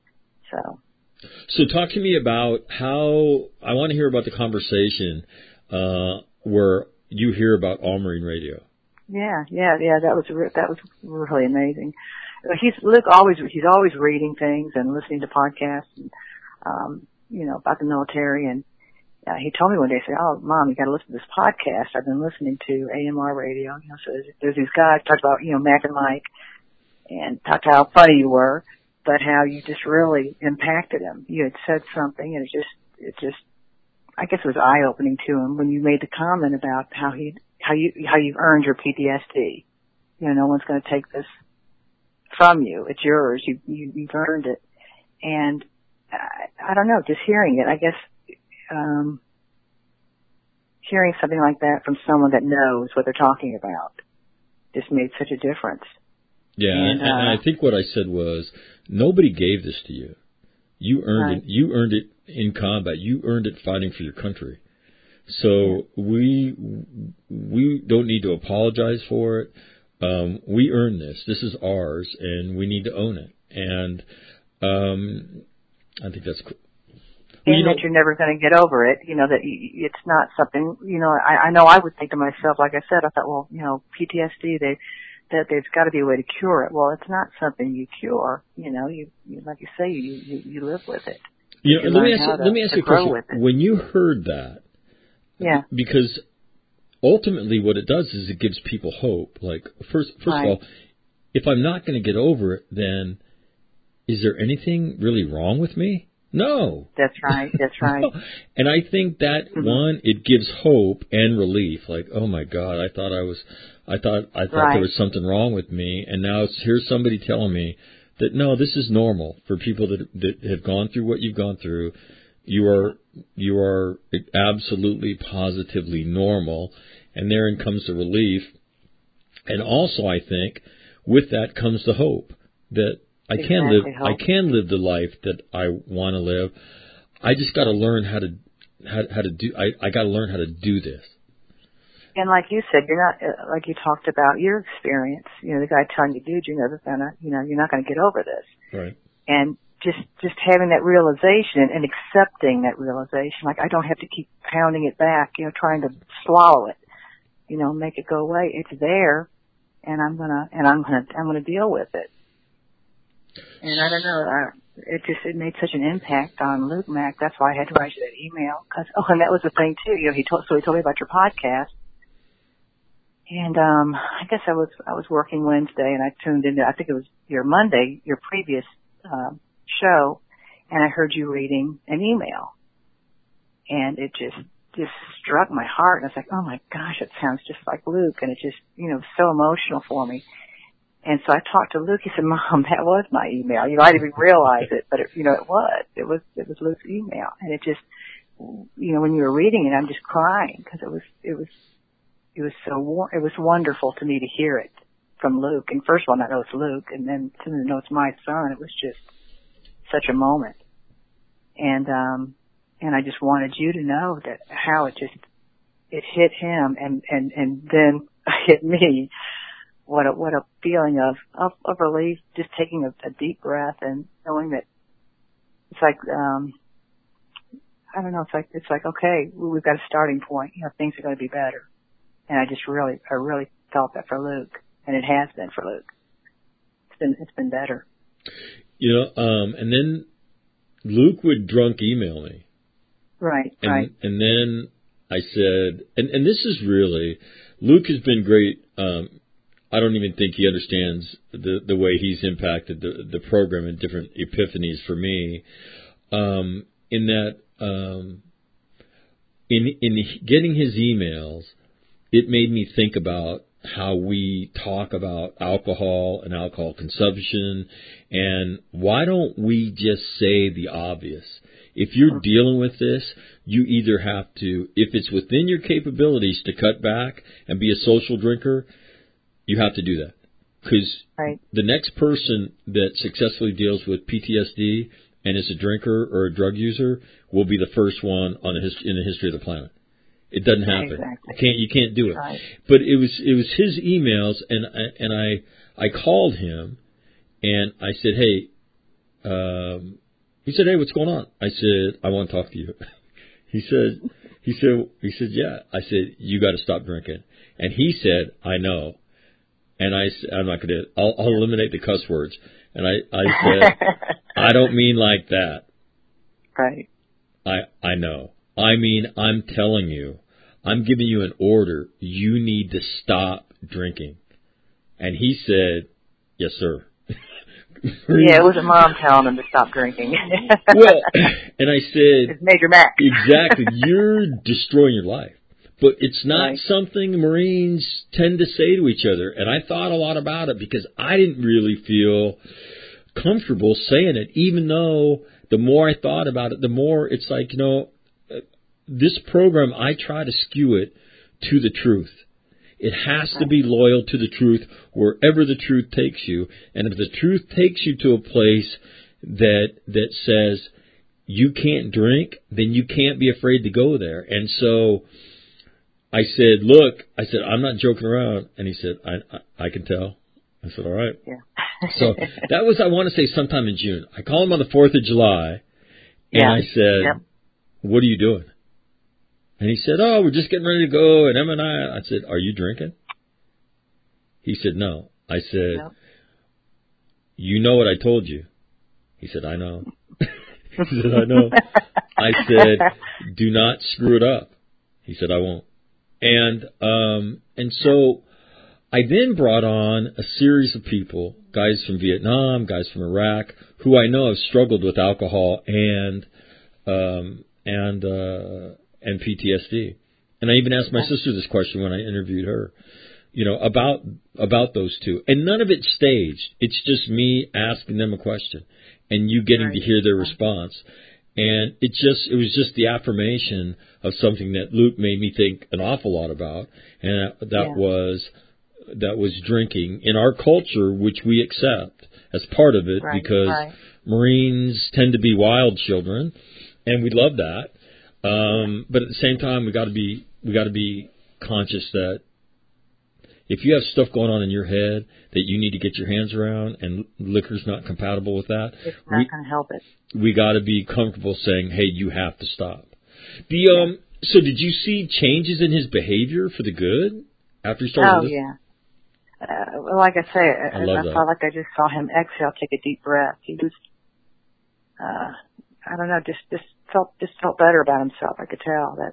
So talk to me about how, I want to hear about the conversation where you hear about All Marine Radio. Yeah. That was really amazing. He's always reading things and listening to podcasts and, about the military. And he told me one day, he said, "Oh, Mom, you got to listen to this podcast. I've been listening to AMR Radio. So there's these guys talked about, Mac and Mike, and talked how funny you were, but how you just really impacted him. You had said something, and it just, I guess it was eye-opening to him when you made the comment about how how you've earned your PTSD. You know, no one's going to take this from you. It's yours. You've earned it. And I don't know, just hearing it, I guess, hearing something like that from someone that knows what they're talking about just made such a difference. Yeah, and I think what I said was, nobody gave this to you. You earned it. You earned it in combat. You earned it fighting for your country. So we don't need to apologize for it. We earned this. This is ours, and we need to own it. And I think that's cool. And that you're never going to get over it. You know, that it's not something, you know, I know I would think to myself, like I said, I thought, well, you know, PTSD, that there's got to be a way to cure it. Well, it's not something you cure. You know, you like you say, you live with it. You know, let me ask you a question. When you heard that, yeah, because ultimately what it does is it gives people hope. Like, first of all, if I'm not going to get over it, then is there anything really wrong with me? No. That's right. That's right. And I think that one, it gives hope and relief. Like, oh my God, I thought there was something wrong with me, and now here's somebody telling me that no, this is normal for people that have gone through what you've gone through. You are absolutely positively normal, and therein comes the relief. And also, I think with that comes the hope that I can live the life that I want to live. I just got to learn how to do. I got to learn how to do this. And like you said, you're not like you talked about your experience. You know, the guy telling you, dude, you're never gonna, you know, you're not gonna get over this. Right. And just having that realization and accepting that realization, like I don't have to keep pounding it back, you know, trying to swallow it, you know, make it go away. It's there, and I'm gonna deal with it. And I don't know, it made such an impact on Luke Mack. That's why I had to write you that email. And that was the thing too. You know, he told me about your podcast. And, I guess I was working Wednesday and I tuned into, I think it was your Monday, your previous, show, and I heard you reading an email. And it just struck my heart. And I was like, oh my gosh, it sounds just like Luke. And it just, you know, so emotional for me. And so I talked to Luke. He said, Mom, that was my email. You know, I didn't even realize it, but it was Luke's email. And it just, you know, when you were reading it, I'm just crying because it was wonderful to me to hear it from Luke. And first of all, I know it's Luke, and then to know it's my son. It was just such a moment. And I just wanted you to know that how it hit him and then hit me. What a feeling of relief, just taking a deep breath and knowing that it's like, I don't know, it's like, okay, we've got a starting point. You know, things are going to be better. And I really felt that for Luke, and it has been for Luke. It's been better. You know, and then Luke would drunk email me. Right. And then I said, and this is really, Luke has been great. I don't even think he understands the way he's impacted the program in different epiphanies for me. In that, in getting his emails, it made me think about how we talk about alcohol and alcohol consumption, and why don't we just say the obvious? If you're dealing with this, you either have to, if it's within your capabilities to cut back and be a social drinker, you have to do that. Because the next person that successfully deals with PTSD and is a drinker or a drug user will be the first one in the history of the planet. It doesn't happen. Exactly. You can't do it. Right. But it was his emails, and I called him, and I said, hey, he said, hey, what's going on? I said, I want to talk to you. He said, yeah. I said, you got to stop drinking. And he said, I know. And I'm not going to, I'll eliminate the cuss words. And I said, I don't mean like that. Right. I know. I mean, I'm telling you, I'm giving you an order. You need to stop drinking. And he said, yes, sir. Yeah, it was a mom telling him to stop drinking. Well, and I said, it's Major Mac. Exactly. You're destroying your life. but it's not Right. something Marines tend to say to each other. And I thought a lot about it because I didn't really feel comfortable saying it, even though the more I thought about it, the more it's like, this program, I try to skew it to the truth. It has to be loyal to the truth wherever the truth takes you. And if the truth takes you to a place that says you can't drink, then you can't be afraid to go there. And so I said, look, I'm not joking around. And he said, I can tell. I said, all right. Yeah. So that was, I want to say, sometime in June. I called him on the 4th of July, and I said, what are you doing? And he said, oh, we're just getting ready to go, and Emma and I said, are you drinking? He said, no. I said, you know what I told you? He said, I know. He said, I know. I said, do not screw it up. He said, I won't. And so I then brought on a series of people, guys from Vietnam, guys from Iraq, who I know have struggled with alcohol and PTSD. And I even asked my sister this question when I interviewed her, about those two. And none of it's staged. It's just me asking them a question and you getting to hear their response. And it was just the affirmation of something that Luke made me think an awful lot about, and that was drinking in our culture, which we accept as part of it because Marines tend to be wild children, and we love that. But at the same time, we got to be conscious that if you have stuff going on in your head that you need to get your hands around, and liquor's not compatible with that, it's not going to help it. We got to be comfortable saying, "Hey, you have to stop." So did you see changes in his behavior for the good after he started? Oh yeah. Well, like I say, I felt like I just saw him exhale, take a deep breath. He was, I don't know, just felt better about himself. I could tell that,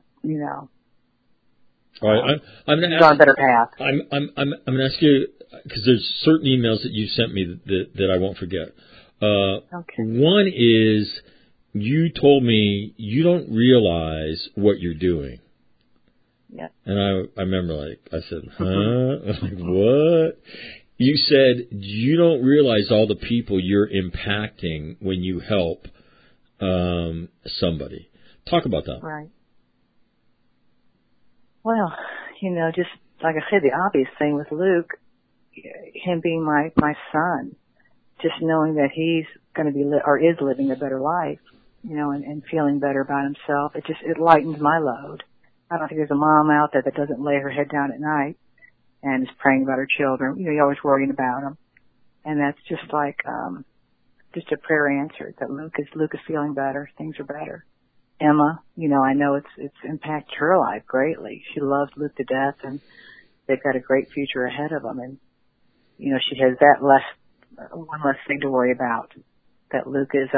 All right, I'm going to he's on a better path. I'm going to ask you, because there's certain emails that you sent me that I won't forget. Okay. One is, you told me you don't realize what you're doing. Yeah. And I remember, I said, huh? I was like, what? You said you don't realize all the people you're impacting when you help somebody. Talk about that. Right. Well, just like I said, the obvious thing with Luke, him being my son, just knowing that he's going to be is living a better life, and feeling better about himself. It lightens my load. I don't think there's a mom out there that doesn't lay her head down at night and is praying about her children. You're always worrying about them. And that's just like, just a prayer answered that Luke is feeling better. Things are better. Emma, I know it's impacted her life greatly. She loves Luke to death, and they've got a great future ahead of them. And, she has one less thing to worry about, that Luke is,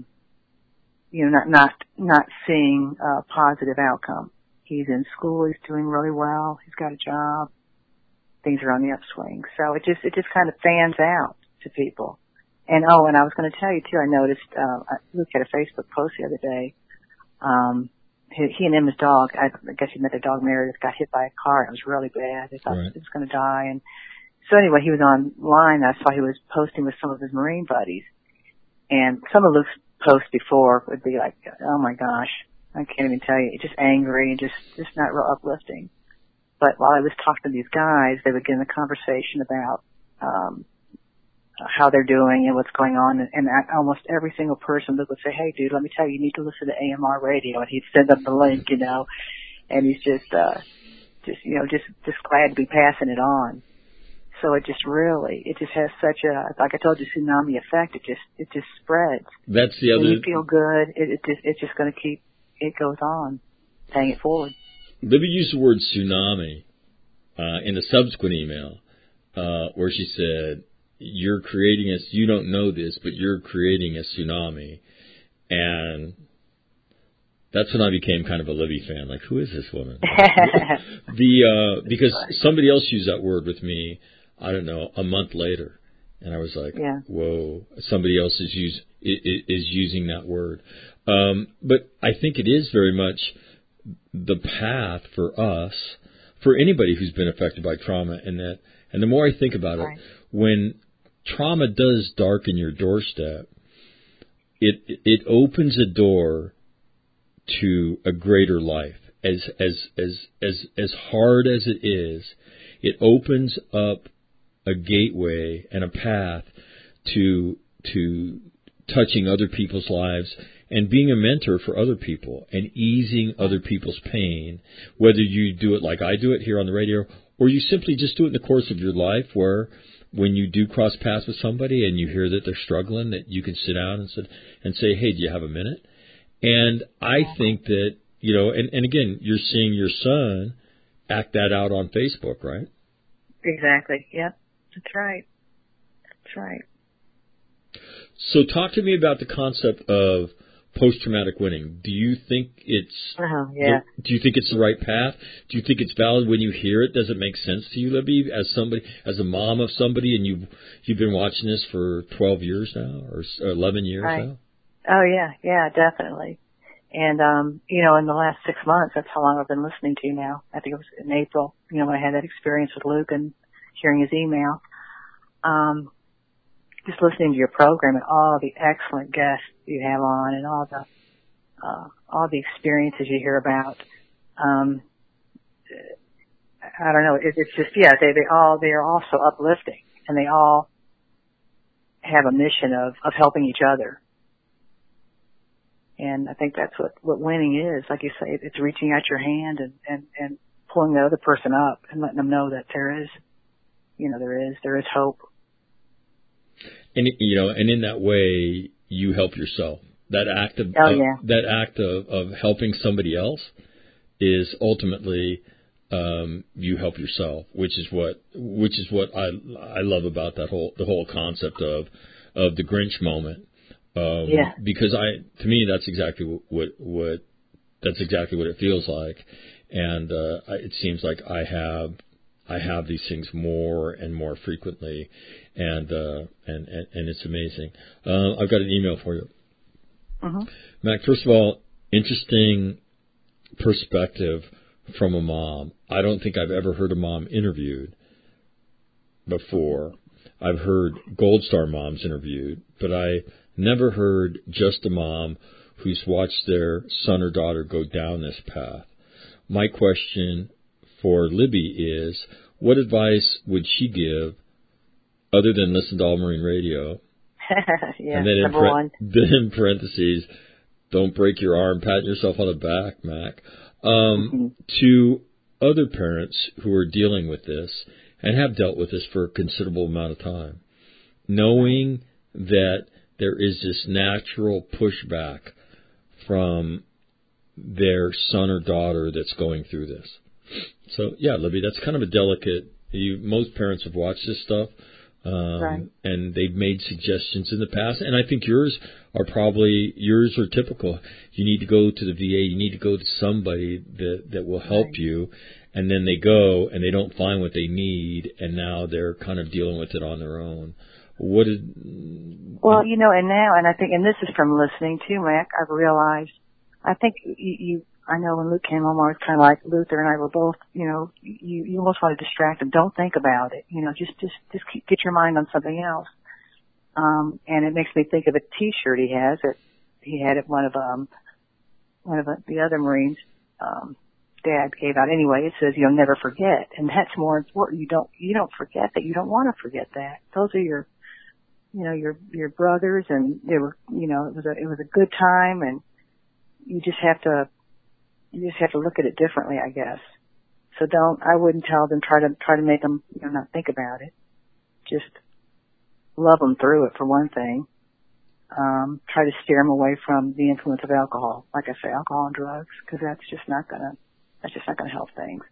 not seeing a positive outcome. He's in school. He's doing really well. He's got a job. Things are on the upswing. So it just kind of fans out to people. And I was going to tell you too, I noticed, Luke had a Facebook post the other day. He and Emma's dog, I guess he met the dog Meredith, got hit by a car. It was really bad. They thought he was going to die. And so anyway, he was online. I saw he was posting with some of his Marine buddies. And some of Luke's posts before would be like, oh my gosh, I can't even tell you, just angry and just not real uplifting. But while I was talking to these guys, they would get in a conversation about, how they're doing and what's going on, and almost every single person would say, hey dude, let me tell you, you need to listen to AMR radio, and he'd send them the link, and he's just glad to be passing it on. So it just has such a, like I told you, tsunami effect. It just spreads. That's the other. When you feel good, it's just going to keep, it goes on, paying it forward. Libby used the word tsunami, in a subsequent email, where she said, you're creating you don't know this, but you're creating a tsunami. And that's when I became kind of a Libby fan. Like, who is this woman? Because somebody else used that word with me, I don't know, a month later. And I was like, whoa, somebody else is using that word. But I think it is very much the path for us, for anybody who's been affected by trauma, and the more I think about it, when trauma does darken your doorstep, it opens a door to a greater life. As hard as it is, it opens up a gateway and a path to touching other people's lives and being a mentor for other people and easing other people's pain, whether you do it like I do it here on the radio, or you simply just do it in the course of your life, where when you do cross paths with somebody and you hear that they're struggling, that you can sit down and say, hey, do you have a minute? And I think that, and again, you're seeing your son act that out on Facebook, right? Exactly. Yep. That's right. That's right. So talk to me about the concept of post-traumatic winning. Do you think it's do you think it's the right path? Do you think it's valid when you hear it? Does it make sense to you, Libby, as a mom of somebody, and you've been watching this for 12 years now, or 11 years now? Oh yeah, definitely. And in the last 6 months, that's how long I've been listening to you now. I think it was in April, when I had that experience with Luke and hearing his email. Just listening to your program and all the excellent guests you have on, and all the experiences you hear about. I don't know. It's just, they are all so uplifting, and they all have a mission of helping each other. And I think that's what winning is. Like you say, it's reaching out your hand and pulling the other person up and letting them know that there is hope. And and in that way, you help yourself. That act of helping somebody else is ultimately you help yourself, which is what I love about the whole concept of the Grinch moment. Because to me that's exactly what it feels like, and it seems like I have these things more and more frequently, and it's amazing. I've got an email for you. Mm-hmm. Mac, first of all, interesting perspective from a mom. I don't think I've ever heard a mom interviewed before. I've heard Gold Star moms interviewed, but I never heard just a mom who's watched their son or daughter go down this path. My question for Libby is, what advice would she give other than listen to All Marine Radio? And then in parentheses, don't break your arm patting yourself on the back, Mac. To other parents who are dealing with this and have dealt with this for a considerable amount of time, knowing that there is this natural pushback from their son or daughter that's going through this. So, Libby, that's kind of a delicate. Most parents have watched this stuff, and they've made suggestions in the past, and I think yours are typical. You need to go to the VA. You need to go to somebody that will help you, and then they go and they don't find what they need, and now they're kind of dealing with it on their own. And I think, and this is from listening to Mac, I've realized, I think I know when Luke came home, I was kind of like Luther and I were both, you almost want to distract him. Don't think about it. Just get your mind on something else. And it makes me think of a T-shirt he has that he had at one of the other Marines, Dad gave out. Anyway, it says, never forget. And that's more important. You don't forget that. You don't want to forget that. Those are your brothers, and they were, it was a good time, and you just have to look at it differently, I guess. So I wouldn't tell them, try to make them, not think about it. Just love them through it, for one thing. Try to steer them away from the influence of alcohol. Like I say, alcohol and drugs, because that's just not gonna help things.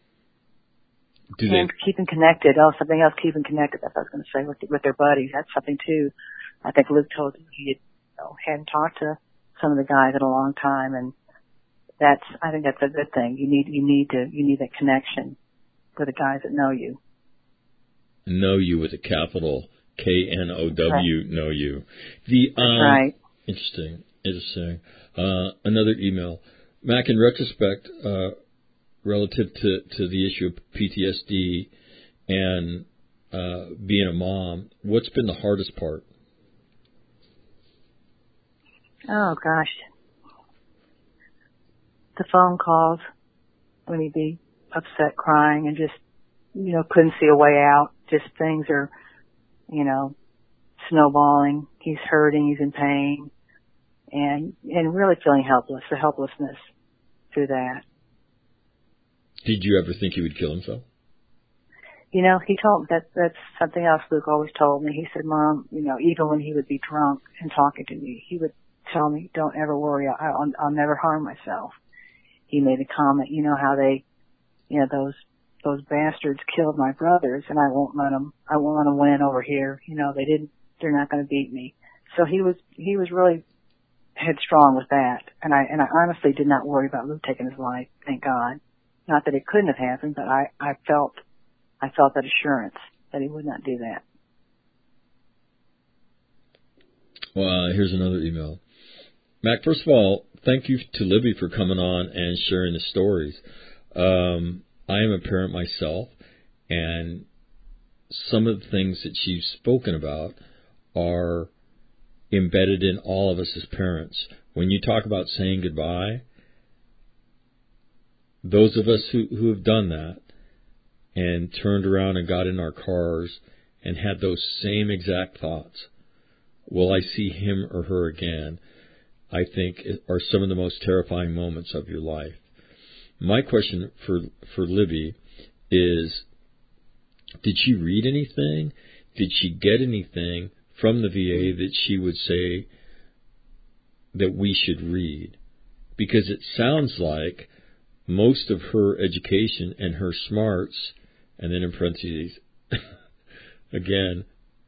And keeping connected. Oh, something else, keeping connected. That's what I was going to say, with their buddies. That's something too. I think Luke told me he hadn't talked to some of the guys in a long time, and I think that's a good thing. You need that connection with the guys that know you. Know you with a capital KNOW. Know you. That's right. Interesting. Another email. Mac, in retrospect, relative to the issue of PTSD and being a mom, what's been the hardest part? Oh, gosh. The phone calls when he'd be upset, crying, and just, couldn't see a way out. Just things are, snowballing. He's hurting. He's in pain. And really feeling helpless, the helplessness through that. Did you ever think he would kill himself? He told that's something else Luke always told me. He said, Mom, even when he would be drunk and talking to me, he would tell me, don't ever worry, I'll never harm myself. He made a comment, how they, those bastards killed my brothers, and I won't let them win over here. They're not going to beat me. So he was really headstrong with that. And I honestly did not worry about Luke taking his life, thank God. Not that it couldn't have happened, but I felt that assurance that he would not do that. Well, here's another email. Mac, first of all, thank you to Libby for coming on and sharing the stories. I am a parent myself, and some of the things that she's spoken about are embedded in all of us as parents. When you talk about saying goodbye, those of us who have done that and turned around and got in our cars and had those same exact thoughts, will I see him or her again, I think are some of the most terrifying moments of your life. My question for Libby is, did she read anything? Did she get anything from the VA that she would say that we should read? Because it sounds like most of her education and her smarts, and then in parentheses, again,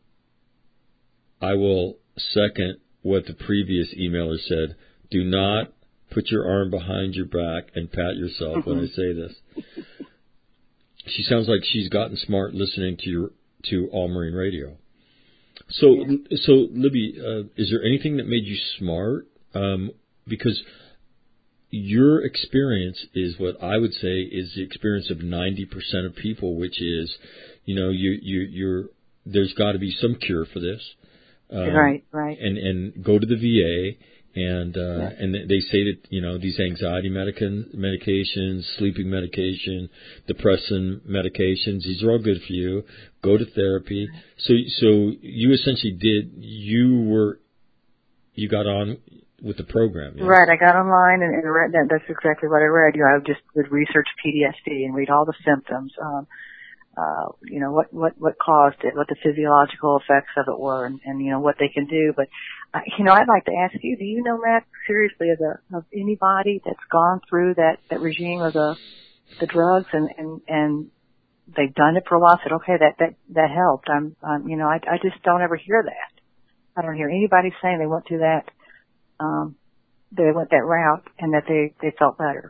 I will second what the previous emailer said. Do not put your arm behind your back and pat yourself when I say this. She sounds like she's gotten smart listening to All Marine Radio. So Libby, is there anything that made you smart? Because your experience is what I would say is the experience of 90% of people, which is, you're there's got to be some cure for this. Right. And go to the VA, and they say that, these anxiety medications, sleeping medication, depressant medications, these are all good for you. Go to therapy. So you essentially you got on with the program. Yeah? Right. I got online and read that. That's exactly what I read. I just would research PTSD and read all the symptoms. What caused it, what the physiological effects of it were, and what they can do. But, I'd like to ask you, do you know, Matt, seriously, of anybody that's gone through that regime of the drugs and they've done it for a while, said, okay, that helped. I just don't ever hear that. I don't hear anybody saying they went through that, they went that route and that they felt better.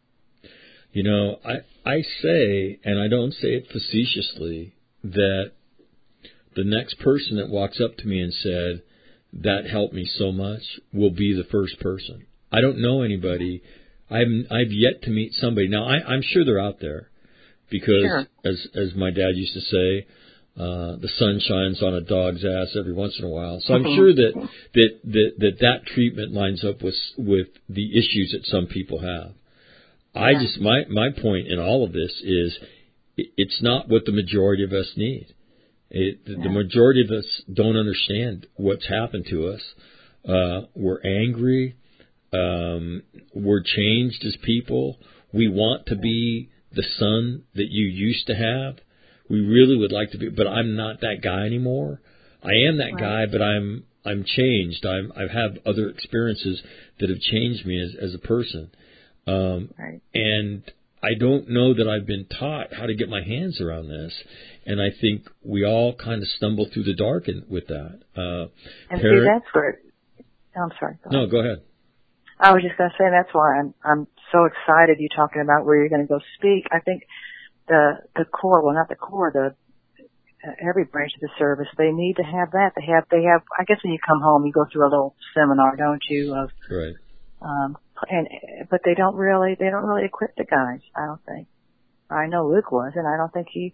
I say, and I don't say it facetiously, that the next person that walks up to me and said, that helped me so much, will be the first person. I don't know anybody. I've yet to meet somebody. Now, I'm sure they're out there because, sure, as my dad used to say, the sun shines on a dog's ass every once in a while. So I'm sure that treatment lines up with the issues that some people have. My point in all of this is it's not what the majority of us need. The majority of us don't understand what's happened to us. We're angry. We're changed as people. We want to be the son that you used to have. We really would like to be, but I'm not that guy anymore. I am that guy, but I'm changed. I've had other experiences that have changed me as a person. And I don't know that I've been taught how to get my hands around this. And I think we all kind of stumble through the dark with that. And see, that's where, I'm sorry. No, go ahead. I was just going to say that's why I'm so excited you talking about where you're going to go speak. I think the core, well, not the core, every branch of the service, they need to have that. They have, I guess when you come home, you go through a little seminar, don't you, of, right. but they don't really equip the guys, I don't think. I know Luke was, and I don't think he,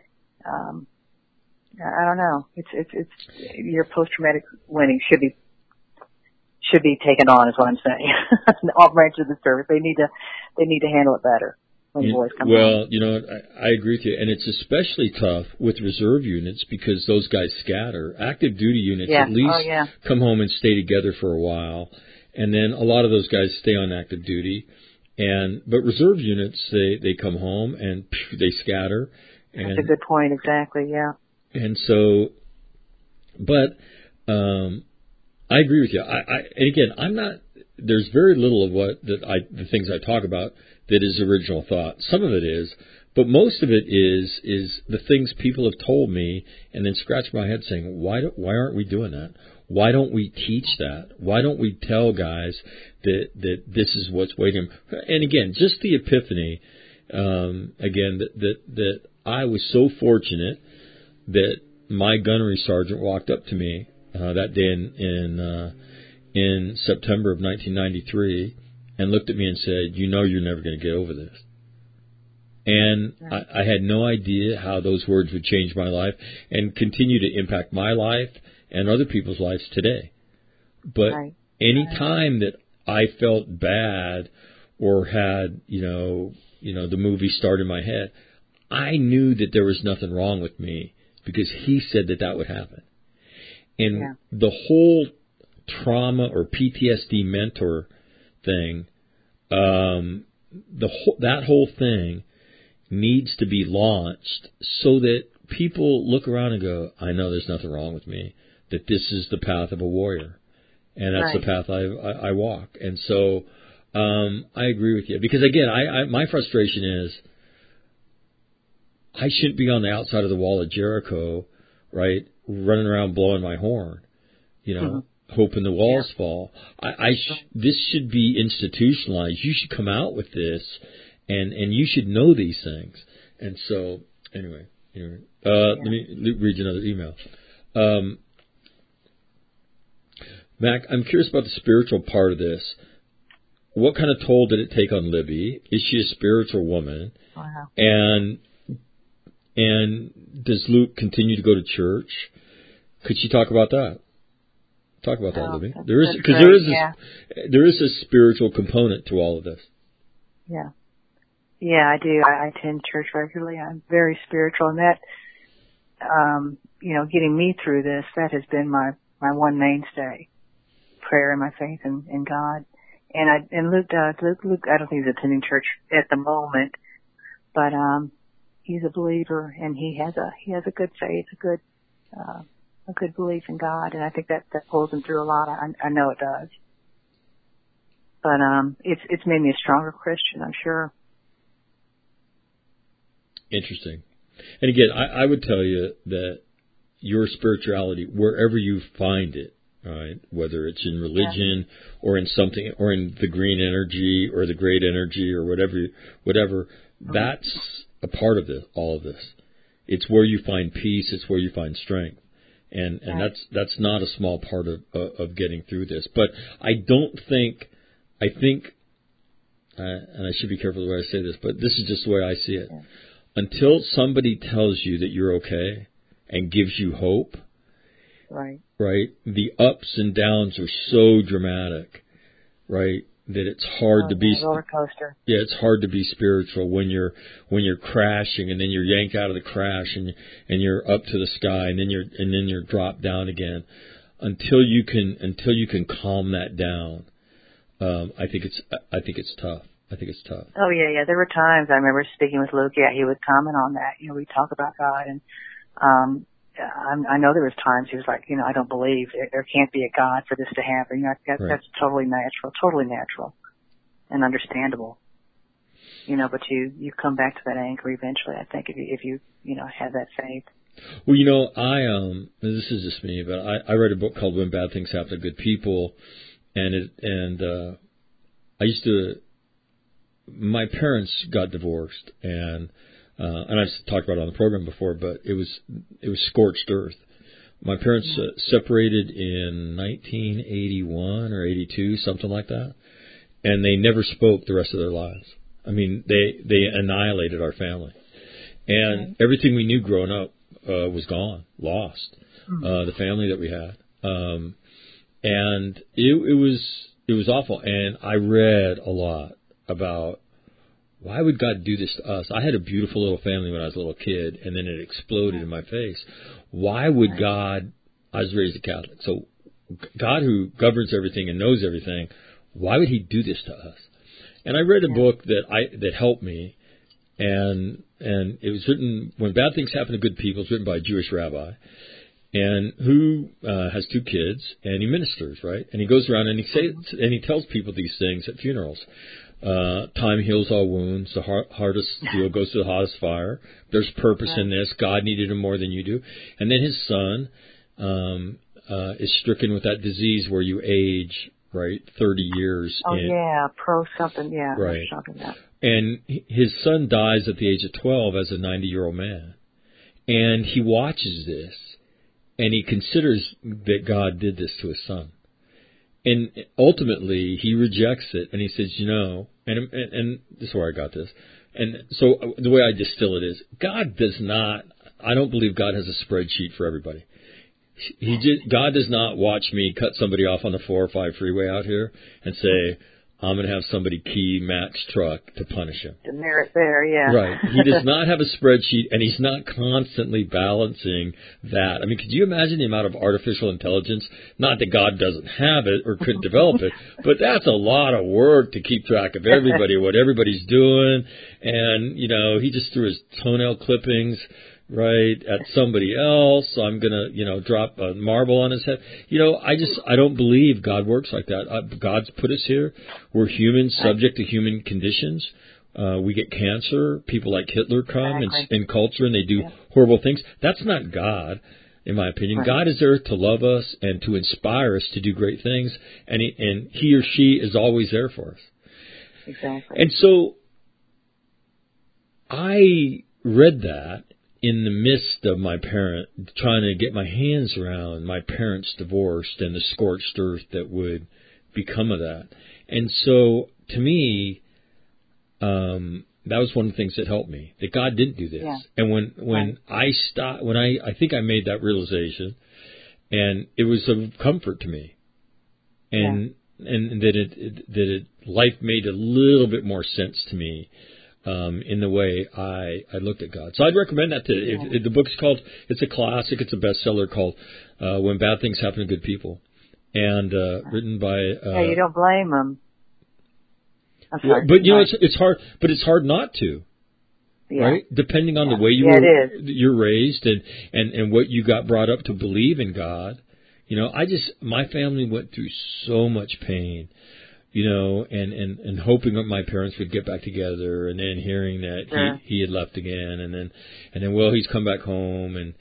I don't know. It's your post-traumatic winning should be taken on, is what I'm saying. All branches of the service, they need to handle it better when boys come home. I agree with you, and it's especially tough with reserve units because those guys scatter. Active duty units at least come home and stay together for a while, and then a lot of those guys stay on active duty. But reserve units, they come home and they scatter. And, that's a good point, exactly, yeah. And so, but I agree with you. And again, I'm not. There's very little of the things I talk about that is original thought. Some of it is, but most of it is the things people have told me, and then scratch my head saying, why aren't we doing that? Why don't we teach that? Why don't we tell guys that this is what's waiting? And again, just the epiphany. Again, that I was so fortunate that my gunnery sergeant walked up to me that day in September of 1993 and looked at me and said, you're never going to get over this. And I had no idea how those words would change my life and continue to impact my life and other people's lives today. But any time that I felt bad or had, the movie start in my head, I knew that there was nothing wrong with me because he said that would happen. And the whole trauma or PTSD mentor thing, that whole thing needs to be launched so that people look around and go, I know there's nothing wrong with me, that this is the path of a warrior. And that's the path I walk. And so I agree with you. Because, again, my frustration is I shouldn't be on the outside of the wall of Jericho, right, running around blowing my horn, hoping the walls fall. This should be institutionalized. You should come out with this, and you should know these things. And so, anyway, let me read you another email. Mac, I'm curious about the spiritual part of this. What kind of toll did it take on Libby? Is she a spiritual woman? Wow. And does Luke continue to go to church? Could she talk about that? Talk about that, Libby. There is a spiritual component to all of this. Yeah. Yeah, I do. I attend church regularly. I'm very spiritual, and that, getting me through this, that has been my one mainstay. Prayer and my faith in God. And Luke does. Luke, I don't think he's attending church at the moment, but he's a believer, and he has a good faith, a good belief in God, and I think that pulls him through a lot. I know it does. But it's made me a stronger Christian, I'm sure. Interesting. And again, I would tell you that your spirituality, wherever you find it, right, whether it's in religion or in something, or in the green energy or the great energy or whatever, that's a part of all of this. It's where you find peace. It's where you find strength. And that's not a small part of getting through this. But I think, and I should be careful the way I say this, but this is just the way I see it. Yeah. Until somebody tells you that you're okay and gives you hope, right? The ups and downs are so dramatic, right? That it's hard to be roller coaster. Yeah, it's hard to be spiritual when you're crashing, and then you're yanked out of the crash, and you're up to the sky, and then you're dropped down again. Until you can calm that down, I think it's tough. Oh yeah. There were times I remember speaking with Luke. Yeah, he would comment on that. We talk about God, and I know there was times he was like, I don't believe there can't be a God for this to happen. That's totally natural and understandable. But you come back to that anchor eventually. I think if you have that faith. Well, this is just me, but I read a book called When Bad Things Happen to Good People, and I used to. My parents got divorced, and I've talked about it on the program before, but it was scorched earth. My parents separated in 1981 or 82, something like that. and they never spoke the rest of their lives. I mean, they annihilated our family, and everything we knew growing up was gone, lost. The family that we had, and it was awful. And I read a lot about why would God do this to us. I had a beautiful little family when I was a little kid, and then it exploded in my face. Why would God? I was raised a Catholic, so God, who governs everything and knows everything, why would He do this to us? And I read a book that helped me, and it was written, When Bad Things Happen to Good People. It's written by a Jewish rabbi, and who has 2 kids, and he ministers, right? And he goes around and he tells people these things at funerals. Time heals all wounds. The hardest steel goes to the hottest fire. There's purpose in this. God needed him more than you do. And then his son is stricken with that disease where you age, right, 30 years. Right. And his son dies at the age of 12 as a 90-year-old man. And he watches this, and he considers that God did this to his son. And ultimately, he rejects it, and he says, and this is where I got this. And so the way I distill it is, God does not, I don't believe God has a spreadsheet for everybody. God does not watch me cut somebody off on the 405 freeway out here and say, I'm going to have somebody key Matt's truck to punish him. The merit there, yeah. Right. He does not have a spreadsheet, and he's not constantly balancing that. I mean, could you imagine the amount of artificial intelligence? Not that God doesn't have it or couldn't develop it, but that's a lot of work to keep track of everybody, what everybody's doing. And, he just threw his toenail clippings right at somebody else. So I'm going to, drop a marble on his head. I don't believe God works like that. God's put us here. We're humans subject to human conditions. We get cancer. People like Hitler come in culture and they do horrible things. That's not God, in my opinion. Right. God is there to love us and to inspire us to do great things. And he or she is always there for us. Exactly. And so I read that in the midst of my parent trying to get my hands around my parents' divorced and the scorched earth that would become of that. And so to me, that was one of the things that helped me, that God didn't do this. Yeah. And when I think I made that realization, and it was of comfort to me, and that life made a little bit more sense to me. In the way I looked at God. So I'd recommend that to the book's called, it's a classic, it's a bestseller called When Bad Things Happen to Good People. And written by... you don't blame them. I'm sorry. But, it's hard, but it's hard not to. Yeah. Right? Depending on the way you're raised and what you got brought up to believe in God. My family went through so much pain. And hoping that my parents would get back together, and then hearing that he had left again, and then he's come back home, and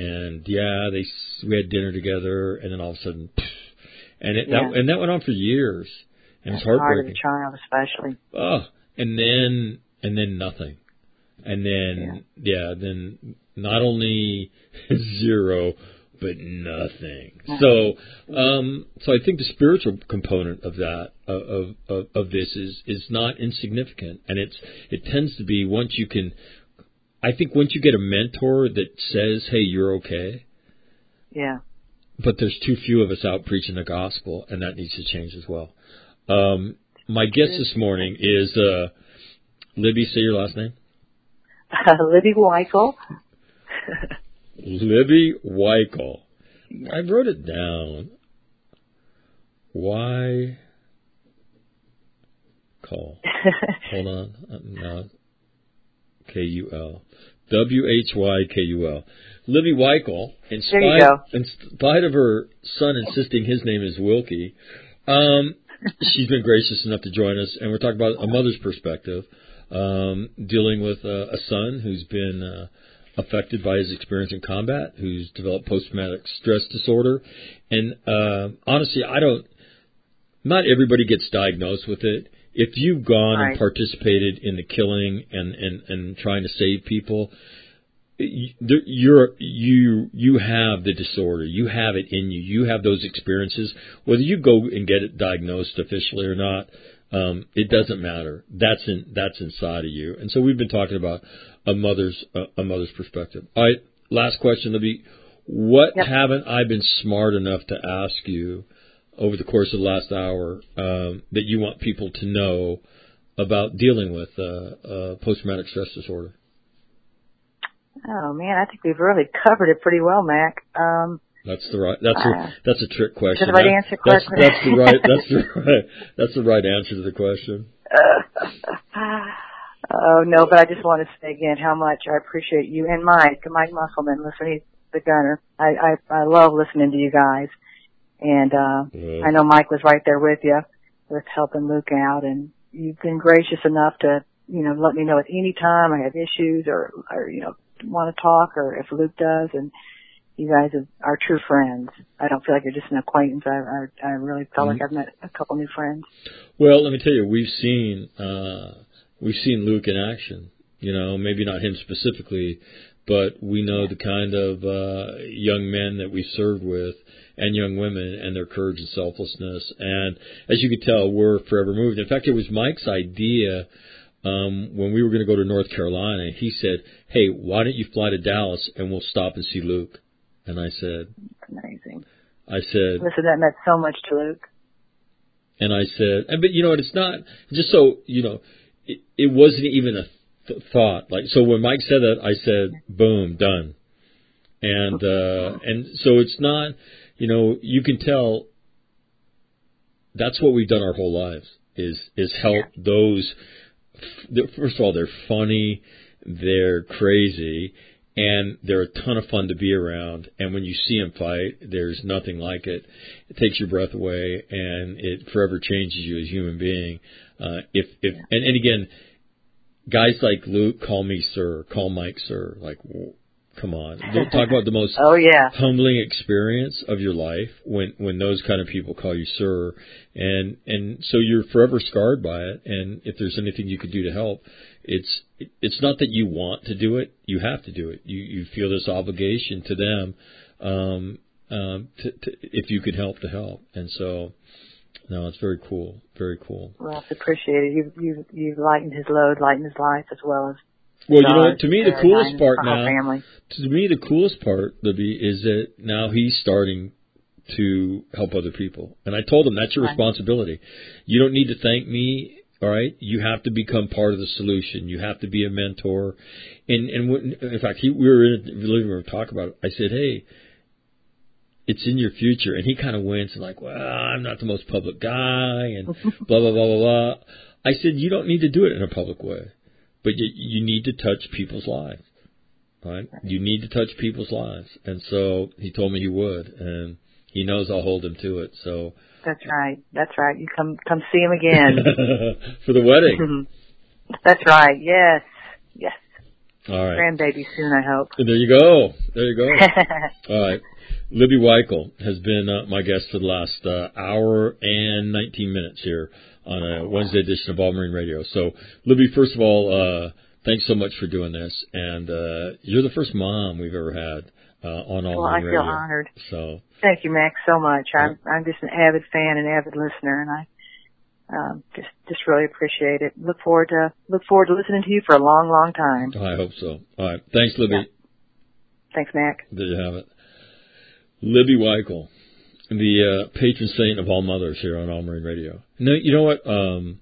we had dinner together, and then all of a sudden, that went on for years, and it's heartbreaking. Hard as a child, especially. Oh, and then nothing, and then then not only zero, but nothing. So I think the spiritual component of that, of this is not insignificant. And it tends to be once you get a mentor that says, hey, you're okay. Yeah. But there's too few of us out preaching the gospel, and that needs to change as well. My guest this morning is, Libby, say your last name. Libby Weichel. Libby Weichel. I wrote it down. Weichel. Hold on. No. K-U-L. W-H-Y-K-U-L. Libby Weichel, in spite of her son insisting his name is Wilkie, she's been gracious enough to join us, and we're talking about a mother's perspective, dealing with a son who's been affected by his experience in combat, who's developed post-traumatic stress disorder. And honestly, not everybody gets diagnosed with it. If you've gone and participated in the killing and trying to save people, you have the disorder. You have it in you. You have those experiences. Whether you go and get it diagnosed officially or not, It doesn't matter. That's inside of you. And so we've been talking about a mother's perspective. All right, last question, Libby. What haven't I been smart enough to ask you over the course of the last hour that you want people to know about dealing with post-traumatic stress disorder? Oh man, I think we've really covered it pretty well, Mac. That's a trick question. Is that the right answer? That's the right answer to the question. Oh no, but I just want to say again how much I appreciate you and Mike Musselman. Listen, he's the gunner. I love listening to you guys, and I know Mike was right there with you, with helping Luke out, and you've been gracious enough to let me know at any time I have issues or want to talk, or if Luke does, and you guys are true friends. I don't feel like you're just an acquaintance. I really felt like I've met a couple new friends. Well, let me tell you, we've seen Luke in action. Maybe not him specifically, but we know the kind of young men that we served with and young women and their courage and selflessness. And as you could tell, we're forever moved. In fact, it was Mike's idea when we were going to go to North Carolina. He said, "Hey, why don't you fly to Dallas and we'll stop and see Luke?" And I said, "Amazing." I said, "Listen, that meant so much to Luke." And I said, but it's not just so it wasn't even a thought. Like, so when Mike said that, I said, "Boom, done." And so it's not, you can tell that's what we've done our whole lives is help those. First of all, they're funny, they're crazy, and they're a ton of fun to be around. And when you see them fight, there's nothing like it. It takes your breath away, and it forever changes you as a human being. And again, guys like Luke call me sir, call Mike sir. Like, come on, talk about the most humbling experience of your life when those kind of people call you sir, and so you're forever scarred by it. And if there's anything you could do to help, it's not that you want to do it, you have to do it. You feel this obligation to them, to if you could help to help, and so. No, it's very cool. Very cool. Well, it's appreciated. You've lightened his load, lightened his life, as well as. Well, to me, the coolest part now. To me, the coolest part, Libby, is that now he's starting to help other people, and I told him that's your responsibility. You don't need to thank me. All right, you have to become part of the solution. You have to be a mentor. And in fact, we were in the living room talking about it. I said, "Hey, it's in your future." And he kind of winced and like, "Well, I'm not the most public guy," and blah, blah, blah, blah, blah. I said, "You don't need to do it in a public way, but you need to touch people's lives, right? You need to touch people's lives." And so he told me he would, and he knows I'll hold him to it. So That's right. That's right. You come see him again. For the wedding. That's right. Yes. Yes. All right. Grandbaby soon, I hope. There you go. There you go. All right. Libby Weichel has been my guest for the last hour and 19 minutes here on a Wednesday edition of All Marine Radio. So, Libby, first of all, thanks so much for doing this. And you're the first mom we've ever had on All Marine Radio. Well, I feel honored. So, thank you, Max, so much. I'm just an avid fan and avid listener, and I just really appreciate it. Look forward to listening to you for a long, long time. I hope so. All right. Thanks, Libby. Yeah. Thanks, Mac. There you have it. Libby Weichel, the patron saint of all mothers here on All Marine Radio. No, you know what?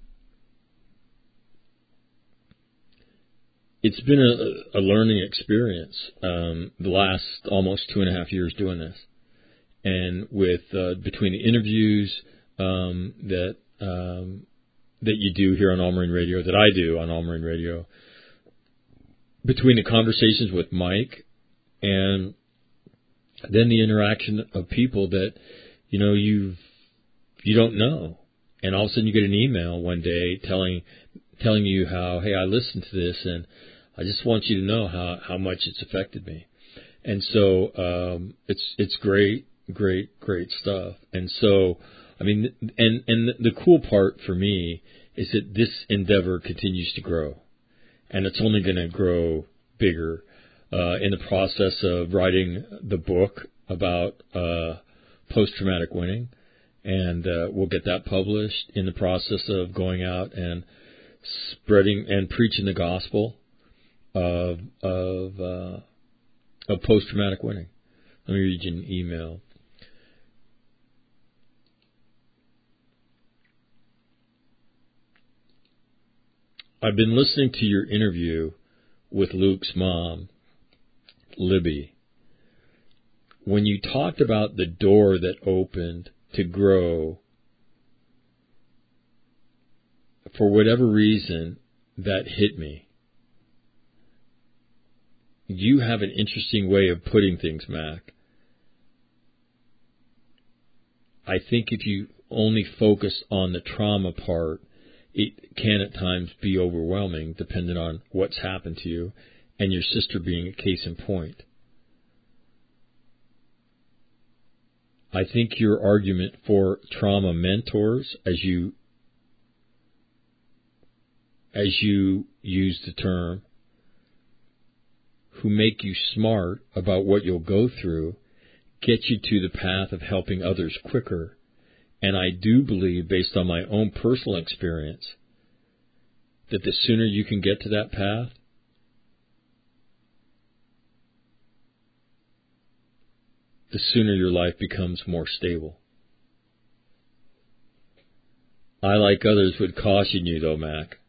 It's been a learning experience the last almost 2.5 years doing this, and with between the interviews that you do here on All Marine Radio, that I do on All Marine Radio, between the conversations with Mike and then the interaction of people that, you don't know. And all of a sudden you get an email one day telling you how, hey, I listened to this and I just want you to know how much it's affected me. And so, it's great stuff. And so, I mean, and the cool part for me is that this endeavor continues to grow, and it's only going to grow bigger. In the process of writing the book about post-traumatic winning, and we'll get that published in the process of going out and spreading and preaching the gospel of post-traumatic winning. Let me read you an email. I've been listening to your interview with Luke's mom, Libby. When you talked about the door that opened to grow, for whatever reason, that hit me. You have an interesting way of putting things, Mac. I think if you only focus on the trauma part, it can at times be overwhelming, depending on what's happened to you, and your sister being a case in point. I think your argument for trauma mentors, as you use the term, who make you smart about what you'll go through, get you to the path of helping others quicker. And I do believe, based on my own personal experience, that the sooner you can get to that path, the sooner your life becomes more stable. I, like others, would caution you, though, Mac.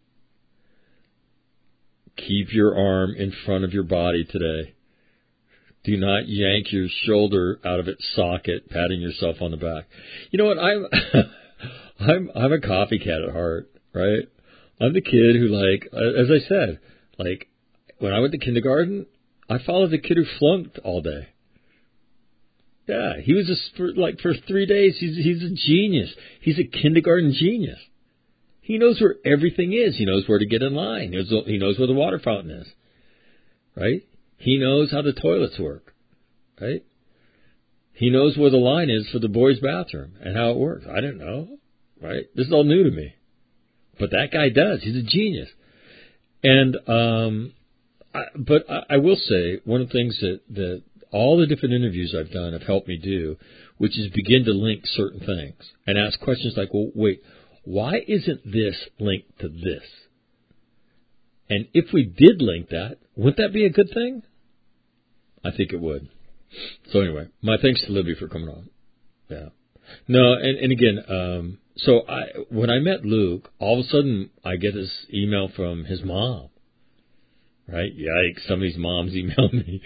Keep your arm in front of your body today. Do not yank your shoulder out of its socket, patting yourself on the back. You know what? I'm a copycat at heart, right? I'm the kid who, like, as I said, like, when I went to kindergarten, I followed the kid who flunked all day. Yeah, he was for 3 days. He's a genius. He's a kindergarten genius. He knows where everything is. He knows where to get in line. He knows where the water fountain is, right? He knows how the toilets work, right? He knows where the line is for the boys' bathroom and how it works. I didn't know, right? This is all new to me. But that guy does. He's a genius. And but I will say, one of the things that all the different interviews I've done have helped me do, which is begin to link certain things and ask questions like, well, wait, why isn't this linked to this? And if we did link that, wouldn't that be a good thing? I think it would. So anyway, my thanks to Libby for coming on. Yeah. No, and again, so when I met Luke, all of a sudden I get this email from his mom. Right? Yikes, some of these moms emailed me.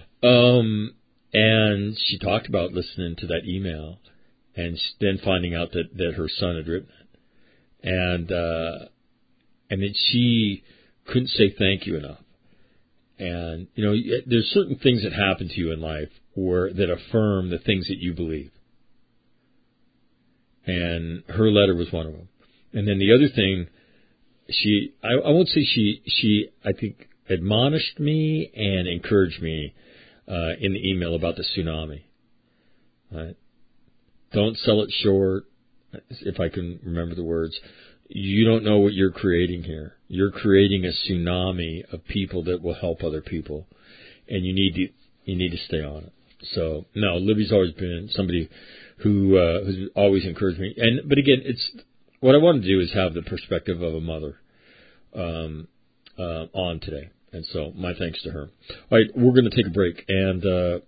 And she talked about listening to that email and then finding out that her son had written it. And then she couldn't say thank you enough. And, you know, there's certain things that happen to you in life that affirm the things that you believe. And her letter was one of them. And then the other thing, I won't say she, I think, admonished me and encouraged me in the email about the tsunami. Right? Don't sell it short, if I can remember the words. You don't know what you're creating here. You're creating a tsunami of people that will help other people, and you need to stay on it. So no, Libby's always been somebody who's always encouraged me. But again, it's what I want to do is have the perspective of a mother on today, and so my thanks to her. All right, we're going to take a break, and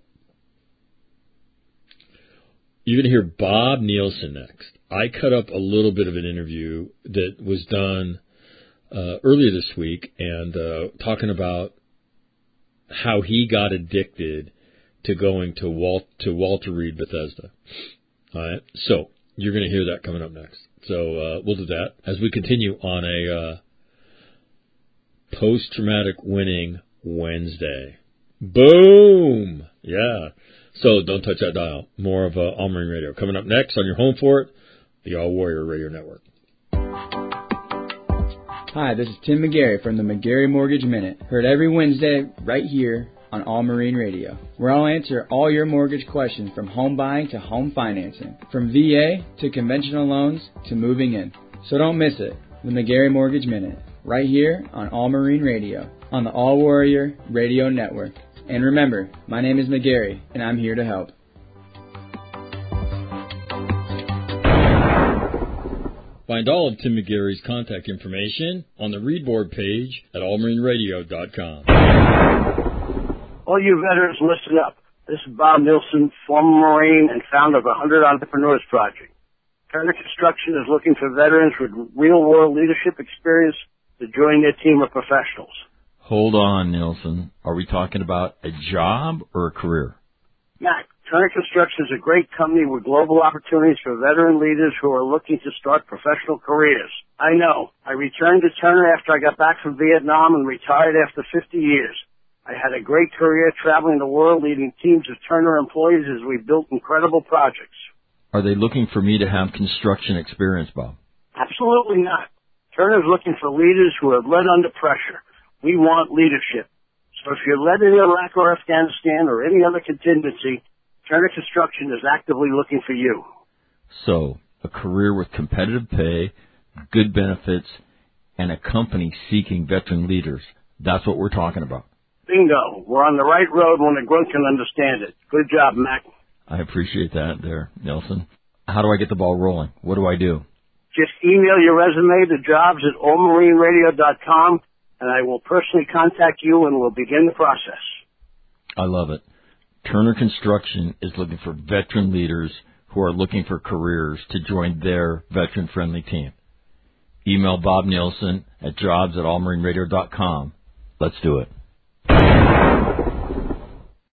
you're going to hear Bob Nielsen next. I cut up a little bit of an interview that was done earlier this week, and talking about how he got addicted to going to Walter Reed Bethesda. All right, so you're going to hear that coming up next. So we'll do that as we continue on a post-traumatic winning Wednesday. Boom! Yeah. So don't touch that dial. More of All Marine Radio coming up next on your home for it, the All Warrior Radio Network. Hi, this is Tim McGarry from the McGarry Mortgage Minute. Heard every Wednesday right here on All Marine Radio, where I'll answer all your mortgage questions from home buying to home financing, from VA to conventional loans to moving in. So don't miss it. The McGarry Mortgage Minute, right here on All Marine Radio, on the All Warrior Radio Network. And remember, my name is McGarry, and I'm here to help. Find all of Tim McGarry's contact information on the Readboard page at allmarineradio.com. All you veterans, listen up. This is Bob Nilsson, former Marine and founder of the 100 Entrepreneurs Project. Turner Construction is looking for veterans with real-world leadership experience to join their team of professionals. Hold on, Nilsson. Are we talking about a job or a career? Mac, Turner Construction is a great company with global opportunities for veteran leaders who are looking to start professional careers. I know. I returned to Turner after I got back from Vietnam and retired after 50 years. I had a great career traveling the world leading teams of Turner employees as we built incredible projects. Are they looking for me to have construction experience, Bob? Absolutely not. Turner's looking for leaders who have led under pressure. We want leadership. So if you're led in Iraq or Afghanistan or any other contingency, Turner Construction is actively looking for you. So, a career with competitive pay, good benefits, and a company seeking veteran leaders. That's what we're talking about. Bingo. We're on the right road when the grunt can understand it. Good job, Mac. I appreciate that there, Nelson. How do I get the ball rolling? What do I do? Just email your resume to jobs@allmarineradio.com, and I will personally contact you and we'll begin the process. I love it. Turner Construction is looking for veteran leaders who are looking for careers to join their veteran-friendly team. Email Bob Nilsson at jobs@allmarineradio.com. Let's do it.